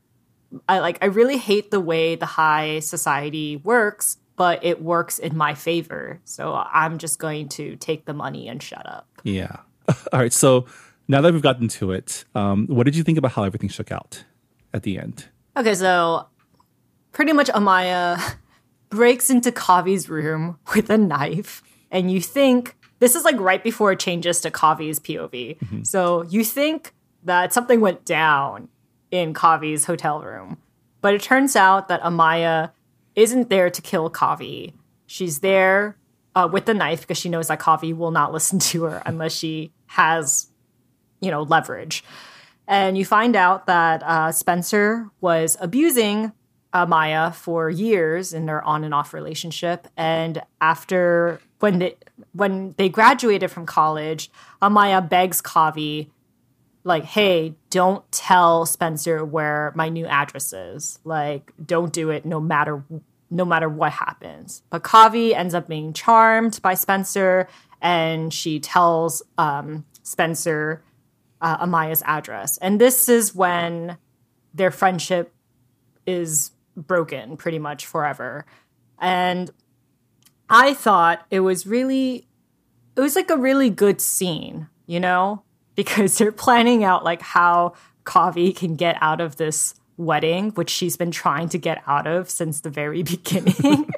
the way the high society works, but it works in my favor. So I'm just going to take the money and shut up. Yeah. All right. So now that we've gotten to it, what did you think about how everything shook out at the end? Okay, so pretty much Amaya breaks into Kavi's room with a knife, and you think this is like right before it changes to Kavi's POV. Mm-hmm. So you think that something went down in Kavi's hotel room, but it turns out that Amaya isn't there to kill Kavi. She's there with the knife because she knows that Kavi will not listen to her unless she has, leverage. And you find out that Spencer was abusing Amaya for years in their on and off relationship. And after when they graduated from college, Amaya begs Kavi, like, hey, don't tell Spencer where my new address is. Like, don't do it no matter what happens. But Kavi ends up being charmed by Spencer, and she tells Spencer Amaya's address. And this is when their friendship is broken pretty much forever. And I thought it was like a really good scene, because they're planning out like how Kavi can get out of this wedding, which she's been trying to get out of since the very beginning.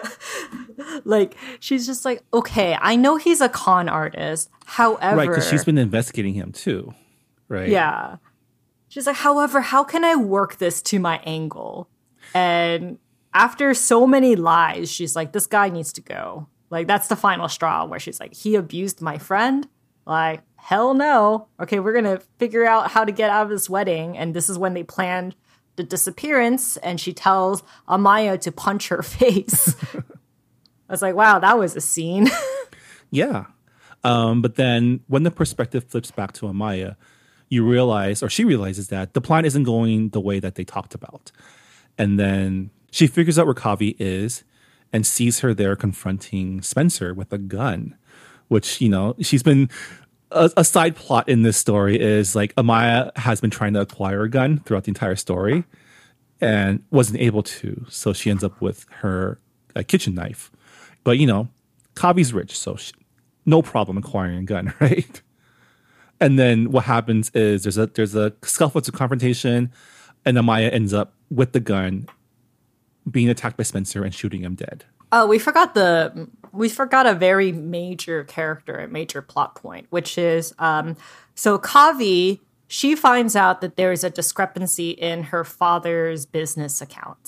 Like, she's just like, okay, I know he's a con artist. However, right, because she's been investigating him too, right? Yeah. She's like, however, how can I work this to my angle? And after so many lies, she's like, this guy needs to go. Like, that's the final straw where she's like, he abused my friend? Like, hell no. Okay, we're going to figure out how to get out of this wedding. And this is when they planned the disappearance. And she tells Amaya to punch her face. I was like, wow, that was a scene. Yeah. But then when the perspective flips back to Amaya, she realizes that the plan isn't going the way that they talked about. And then she figures out where Kavi is and sees her there confronting Spencer with a gun, which, she's been a side plot in this story is like Amaya has been trying to acquire a gun throughout the entire story and wasn't able to. So she ends up with her kitchen knife. But, Kavi's rich, so no problem acquiring a gun, right? And then what happens is there's a scuffle to confrontation, and Amaya ends up with the gun being attacked by Spencer and shooting him dead. Oh, we forgot a very major character, a major plot point, which is so Kavi, she finds out that there is a discrepancy in her father's business accounts.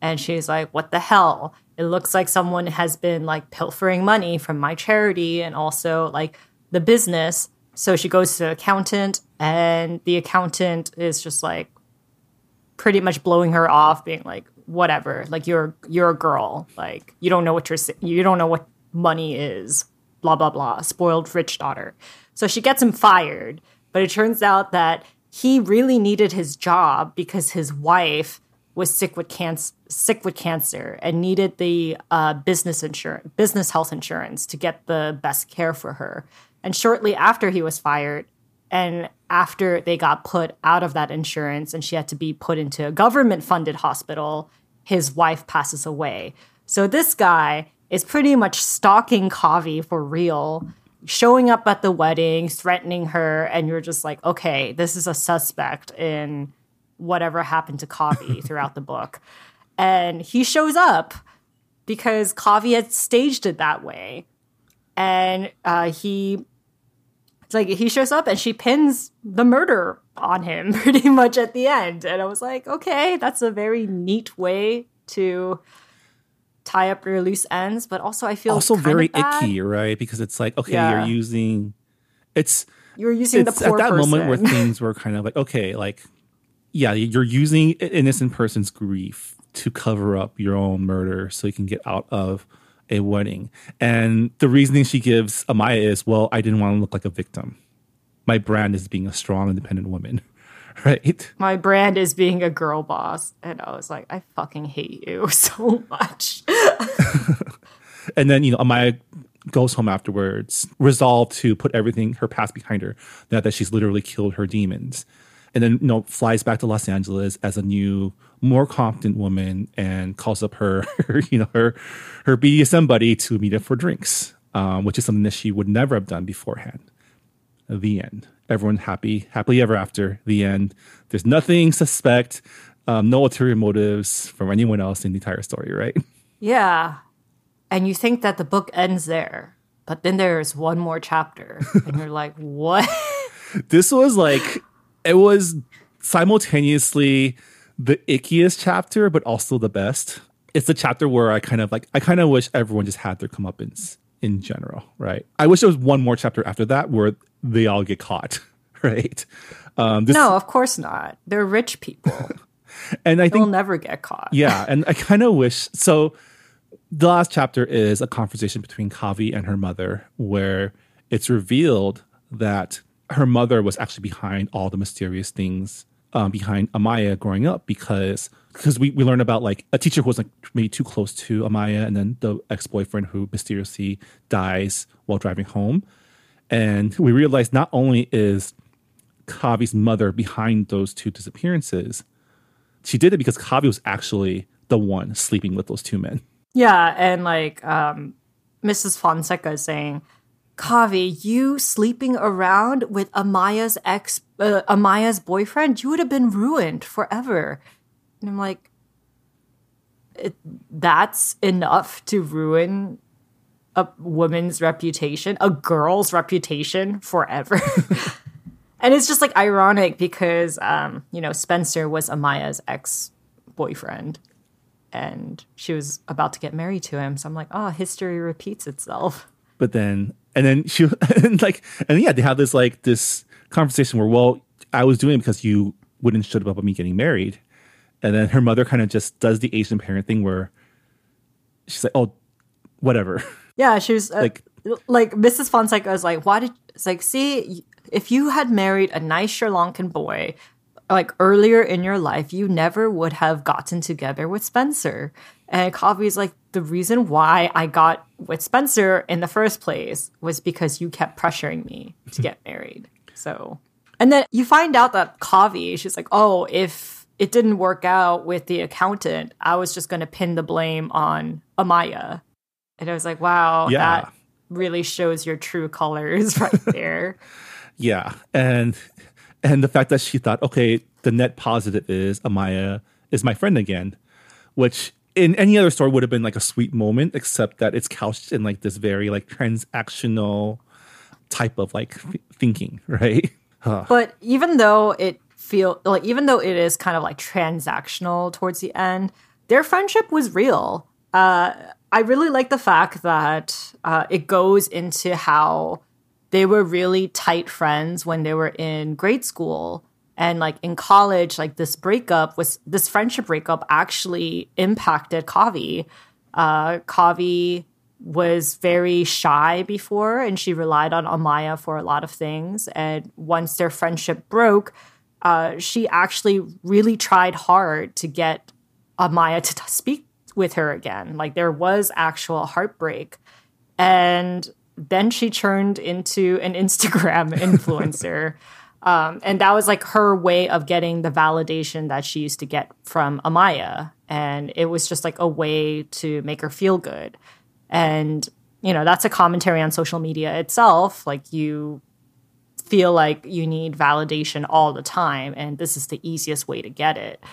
And she's like, what the hell? It looks like someone has been like pilfering money from my charity and also like the business. So she goes to the accountant, and the accountant is just like pretty much blowing her off, being like, whatever, like you're a girl, like you don't know what money is, blah blah blah, spoiled rich daughter. So she gets him fired, but it turns out that he really needed his job because his wife was sick with cancer and needed the business health insurance to get the best care for her. And shortly after he was fired, and after they got put out of that insurance and she had to be put into a government-funded hospital, his wife passes away. So this guy is pretty much stalking Kavi for real, showing up at the wedding, threatening her, and you're just like, okay, this is a suspect in whatever happened to Kavi throughout the book. And he shows up because Kavi had staged it that way. And he shows up and she pins the murder on him pretty much at the end. And I was like, okay, that's a very neat way to tie up your loose ends. But also I feel also very bad. icky, right? Because it's like, okay, Yeah. you're using the poor at that person. moment where things were kind of like, okay, like, yeah, you're using an innocent person's grief to cover up your own murder so you can get out of a wedding. And the reasoning she gives Amaya is, well, I didn't want to look like a victim. My brand is being a strong, independent woman, right? My brand is being a girl boss. And I was like, I fucking hate you so much. And then, Amaya goes home afterwards, resolved to put everything, her past behind her, now that she's literally killed her demons. And then, flies back to Los Angeles as a new, more confident woman and calls up her BDSM buddy to meet up for drinks, which is something that she would never have done beforehand. The end. Everyone happily ever after. The end. There's nothing suspect, no ulterior motives from anyone else in the entire story, right? Yeah. And you think that the book ends there, but then there's one more chapter and you're like, what? This was like, it was simultaneously the ickiest chapter, but also the best. It's the chapter where I kind of wish everyone just had their comeuppance in general, right? I wish there was one more chapter after that where they all get caught, right? No, of course not. They're rich people. And I think they'll never get caught. Yeah, and I kind of wish so. The last chapter is a conversation between Kavi and her mother, where it's revealed that her mother was actually behind all the mysterious things behind Amaya growing up, because we learn about like a teacher who was like maybe too close to Amaya, and then the ex-boyfriend who mysteriously dies while driving home. And we realize not only is Kavi's mother behind those two disappearances, she did it because Kavi was actually the one sleeping with those two men. Yeah, and like Mrs. Fonseca is saying, Kavi, you sleeping around with Amaya's boyfriend, you would have been ruined forever. And I'm like, that's enough to ruin a woman's reputation, a girl's reputation forever. And it's just like ironic because, Spencer was Amaya's ex-boyfriend. And she was about to get married to him. So I'm like, history repeats itself. But then, they have this conversation where, well, I was doing it because you wouldn't shut up about me getting married. And then her mother kind of just does the Asian parent thing where she's like, oh, whatever. Yeah, she was like Mrs. Fonseca was like, see, if you had married a nice Sri Lankan boy, like earlier in your life, you never would have gotten together with Spencer. And Kavi's like, the reason why I got with Spencer in the first place was because you kept pressuring me to get married. So, and then you find out that Kavi, she's like, oh, if it didn't work out with the accountant, I was just going to pin the blame on Amaya. And I was like, wow, that really shows your true colors right there. Yeah. And the fact that she thought, okay, the net positive is Amaya is my friend again, which in any other story would have been like a sweet moment, except that it's couched in like this very like transactional type of like thinking, right? But even though it is kind of like transactional towards the end, their friendship was real. I really like the fact that it goes into how they were really tight friends when they were in grade school. And like in college, like this friendship breakup actually impacted Kavi. Kavi was very shy before, and she relied on Amaya for a lot of things. And once their friendship broke, she actually really tried hard to get Amaya to speak with her again. Like there was actual heartbreak. And then she turned into an Instagram influencer. And that was like her way of getting the validation that she used to get from Amaya. And it was just like a way to make her feel good. And, you know, that's a commentary on social media itself. Like you feel like you need validation all the time. And this is the easiest way to get it.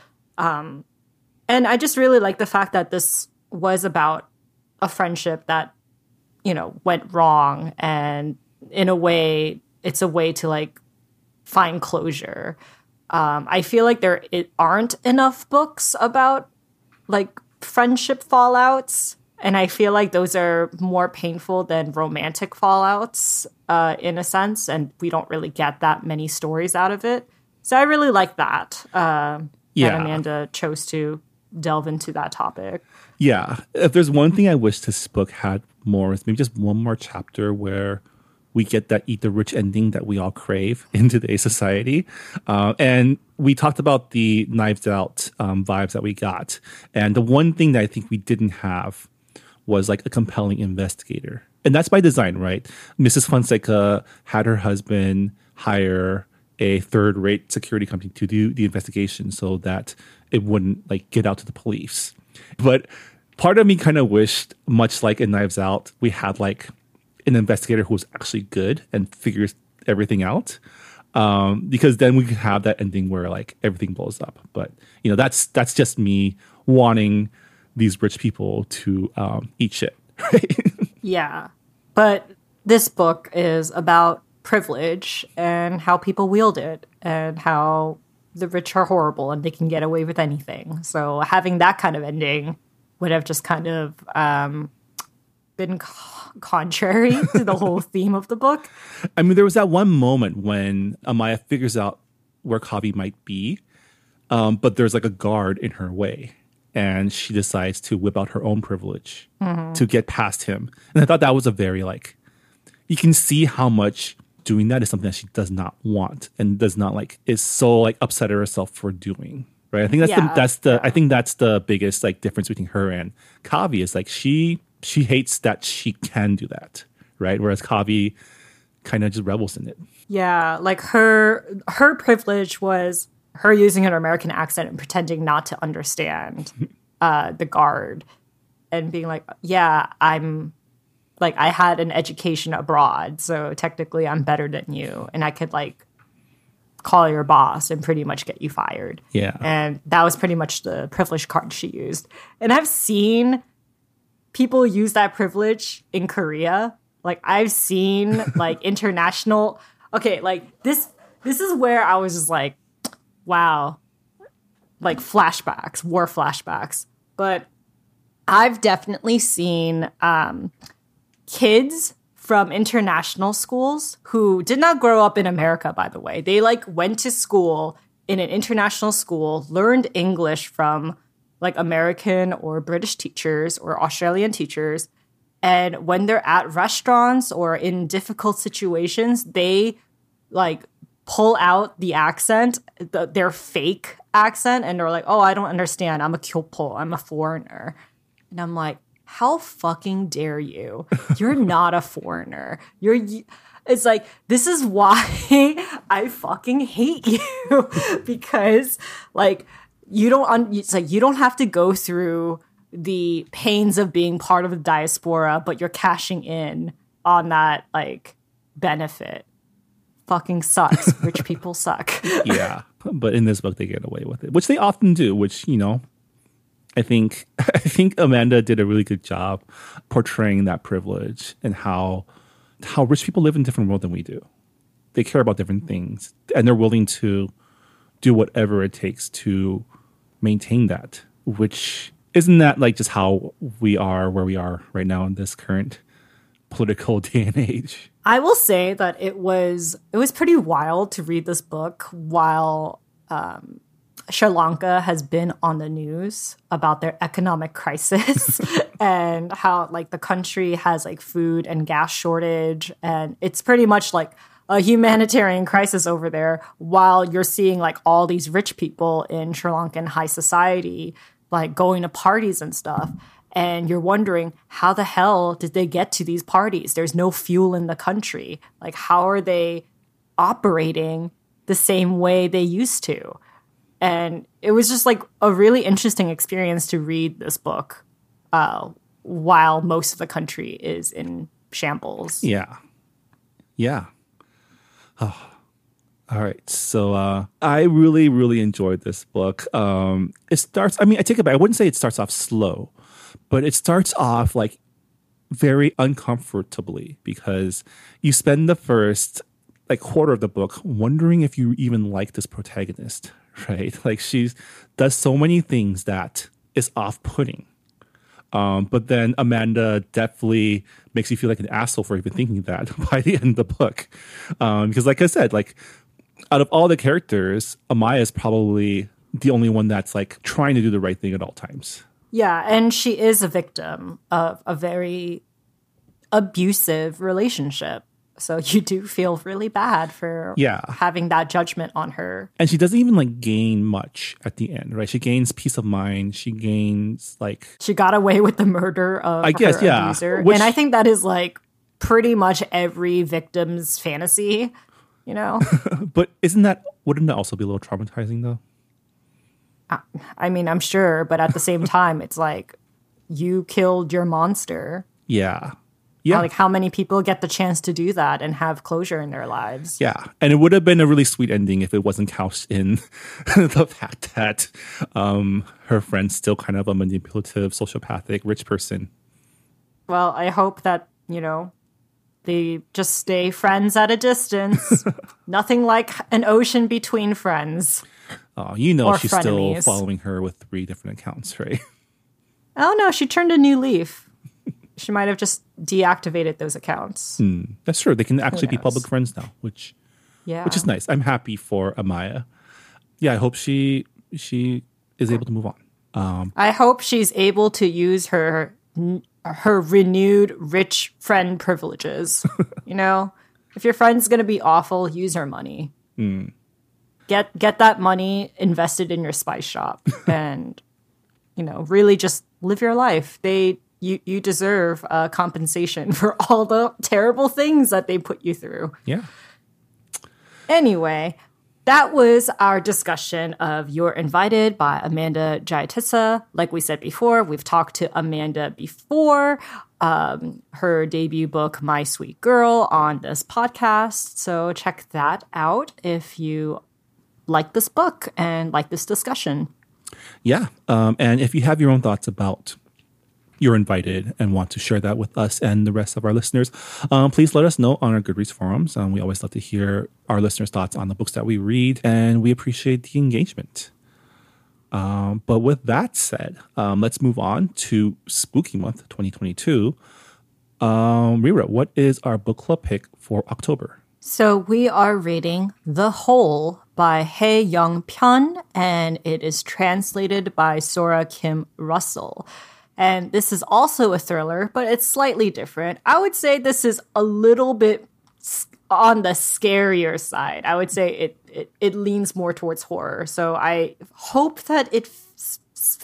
And I just really like the fact that this was about a friendship that, you know, went wrong. And in a way, it's a way to like find closure. I feel like there aren't enough books about like friendship fallouts. And I feel like those are more painful than romantic fallouts in a sense. And we don't really get that many stories out of it. So I really like that. That Amanda chose to delve into that topic. Yeah. If there's one thing I wish this book had more, is maybe just one more chapter where we get that eat the rich ending that we all crave in today's society. And we talked about the Knives Out vibes that we got. And the one thing that I think we didn't have was like a compelling investigator. And that's by design, right? Mrs. Fonseca had her husband hire a third-rate security company to do the investigation so that it wouldn't like get out to the police. But part of me kind of wished, much like in Knives Out, we had like an investigator who was actually good and figures everything out. Because then we could have that ending where like everything blows up. But you know, that's just me wanting these rich people to eat shit, right? Yeah. But this book is about privilege and how people wield it and how the rich are horrible and they can get away with anything. So having that kind of ending would have just kind of been contrary to the whole theme of the book. I mean, there was that one moment when Amaya figures out where Kavi might be, but there's like a guard in her way. And she decides to whip out her own privilege to get past him. And I thought that was a very like, you can see how much doing that is something that she does not want and does not like, is so like upset at herself for doing. Right. I think I think that's the biggest like difference between her and Kavi is like she hates that she can do that. Right. Whereas Kavi kind of just rebels in it. Yeah. Like her privilege was her using an American accent and pretending not to understand the guard and being like, yeah, I'm like, I had an education abroad, so technically I'm better than you. And I could like call your boss and pretty much get you fired. Yeah. And that was pretty much the privilege card she used. And I've seen people use that privilege in Korea. Like I've seen like international, okay, like this is where I was just like, wow, like flashbacks, war flashbacks. But I've definitely seen kids from international schools who did not grow up in America, by the way. They like went to school in an international school, learned English from like American or British teachers or Australian teachers. And when they're at restaurants or in difficult situations, they like pull out the accent, their fake accent, and they're like, oh, I don't understand. I'm a kyopo. I'm a foreigner. And I'm like, how fucking dare you? You're not a foreigner. It's like, this is why I fucking hate you. Because like, it's like, you don't have to go through the pains of being part of the diaspora, but you're cashing in on that like benefit. Fucking sucks. Rich people suck. Yeah. But in this book, they get away with it, which they often do, which, you know, I think Amanda did a really good job portraying that privilege and how rich people live in a different world than we do. They care about different things and they're willing to do whatever it takes to maintain that which isn't that like just how we are where we are right now in this current political day and age. I will say that it was pretty wild to read this book while Sri Lanka has been on the news about their economic crisis and how like the country has like food and gas shortage, and it's pretty much like a humanitarian crisis over there, while you're seeing like all these rich people in Sri Lankan high society like going to parties and stuff. And you're wondering, how the hell did they get to these parties? There's no fuel in the country. Like, how are they operating the same way they used to? And it was just like a really interesting experience to read this book while most of the country is in shambles. Yeah. Yeah. Oh. All right. So I really, really enjoyed this book. It starts, I mean, I take it back. I wouldn't say it starts off slow, but it starts off like very uncomfortably because you spend the first like quarter of the book wondering if you even like this protagonist, right? Like she does so many things that is off-putting. But then Amanda definitely makes you feel like an asshole for even thinking that by the end of the book. Because like I said, like out of all the characters, Amaya is probably the only one that's like trying to do the right thing at all times. Yeah, and she is a victim of a very abusive relationship. So you do feel really bad for having that judgment on her. And she doesn't even like gain much at the end, right? She gains peace of mind. She gains like... She got away with the murder of her abuser. And I think that is like pretty much every victim's fantasy, you know? But wouldn't that also be a little traumatizing though? I mean, I'm sure, but at the same time, it's like you killed your monster. Yeah. Yeah. Like how many people get the chance to do that and have closure in their lives? Yeah. And it would have been a really sweet ending if it wasn't couched in the fact that her friend's still kind of a manipulative, sociopathic, rich person. Well, I hope that, you know, they just stay friends at a distance. Nothing like an ocean between friends. Oh, you know, she's frenemies. Still following her with 3 different accounts, right? Oh, no, she turned a new leaf. She might have just deactivated those accounts. That's true. They can actually be public friends now, which is nice. I'm happy for Amaya. Yeah, I hope she is able to move on. I hope she's able to use her renewed rich friend privileges. You know, if your friend's going to be awful, use her money. Get that money invested in your spice shop and, you know, really just live your life. You deserve compensation for all the terrible things that they put you through. Yeah. Anyway, that was our discussion of You're Invited by Amanda Jayatissa. Like we said before, we've talked to Amanda before, her debut book, My Sweet Girl, on this podcast. So check that out if you like this book and like this discussion. Yeah. And if you have your own thoughts about You're Invited and want to share that with us and the rest of our listeners, please let us know on our Goodreads forums. We always love to hear our listeners' thoughts on the books that we read, and we appreciate the engagement. But with that said, let's move on to Spooky Month 2022. Rira, what is our book club pick for October? So we are reading The Hole by Hae Young Pyun, and it is translated by Sora Kim Russell. And this is also a thriller, but it's slightly different. I would say this is a little bit on the scarier side. I would say it leans more towards horror. So I hope that it's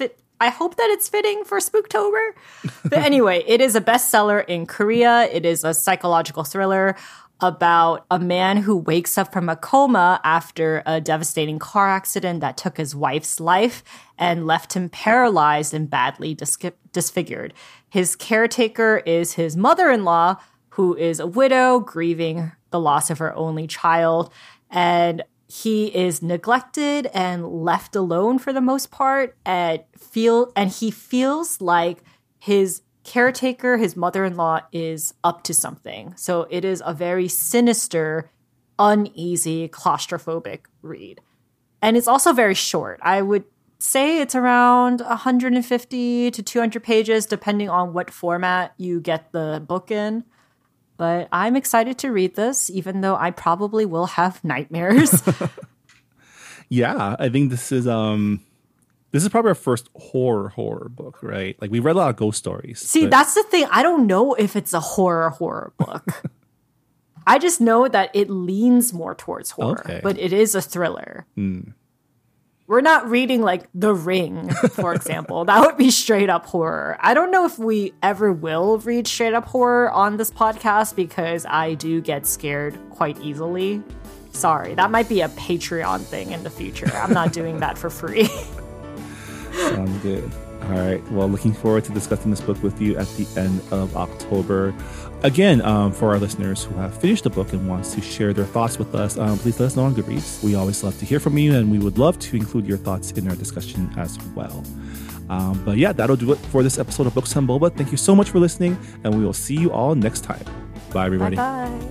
fitting for Spooktober. But anyway, it is a bestseller in Korea. It is a psychological thriller about a man who wakes up from a coma after a devastating car accident that took his wife's life and left him paralyzed and badly disfigured. His caretaker is his mother-in-law, who is a widow grieving the loss of her only child. And he is neglected and left alone for the most part, and he feels like his caretaker, his mother-in-law, is up to something. So it is a very sinister, uneasy, claustrophobic read. And it's also very short. I would say it's around 150 to 200 pages, depending on what format you get the book in. But I'm excited to read this, even though I probably will have nightmares. Yeah, I think this is probably our first horror book, right? Like we read a lot of ghost stories. See, that's the thing. I don't know if it's a horror book. I just know that it leans more towards horror, but it is a thriller. We're not reading like The Ring, for example. That would be straight up horror. I don't know if we ever will read straight up horror on this podcast because I do get scared quite easily. Sorry, that might be a Patreon thing in the future. I'm not doing that for free. Sounds good. All right. Well, looking forward to discussing this book with you at the end of October. Again, for our listeners who have finished the book and wants to share their thoughts with us, please let us know on Goodreads. We always love to hear from you, and we would love to include your thoughts in our discussion as well. But yeah, that'll do it for this episode of Books and Boba. Thank you so much for listening, and we will see you all next time. Bye, everybody. Bye-bye.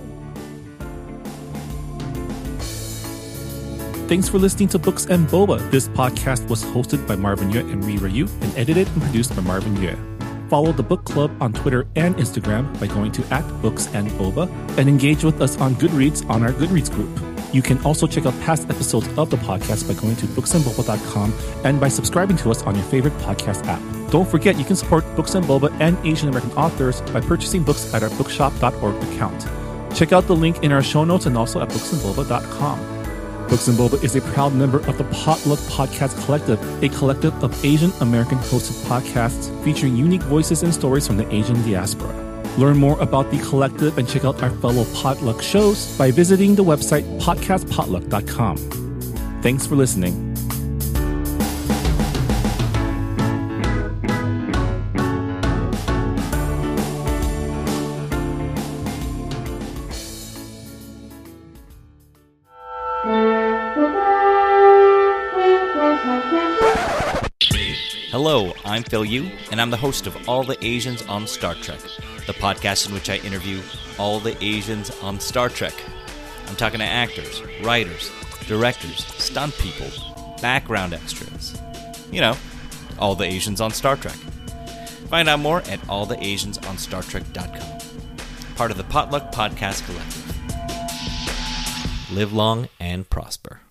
Thanks for listening to Books and Boba. This podcast was hosted by Marvin Yue and Rira Yu and edited and produced by Marvin Yue. Follow the book club on Twitter and Instagram by going to @BooksandBoba and engage with us on Goodreads on our Goodreads group. You can also check out past episodes of the podcast by going to booksandboba.com and by subscribing to us on your favorite podcast app. Don't forget, you can support Books and Boba and Asian American authors by purchasing books at our bookshop.org account. Check out the link in our show notes and also at booksandboba.com. Books and Boba is a proud member of the Potluck Podcast Collective, a collective of Asian American hosted podcasts featuring unique voices and stories from the Asian diaspora. Learn more about the collective and check out our fellow Potluck shows by visiting the website podcastpotluck.com. Thanks for listening. Hello, I'm Phil Yu, and I'm the host of All the Asians on Star Trek, the podcast in which I interview all the Asians on Star Trek. I'm talking to actors, writers, directors, stunt people, background extras. You know, all the Asians on Star Trek. Find out more at alltheasiansonstartrek.com. Part of the Potluck Podcast Collective. Live long and prosper.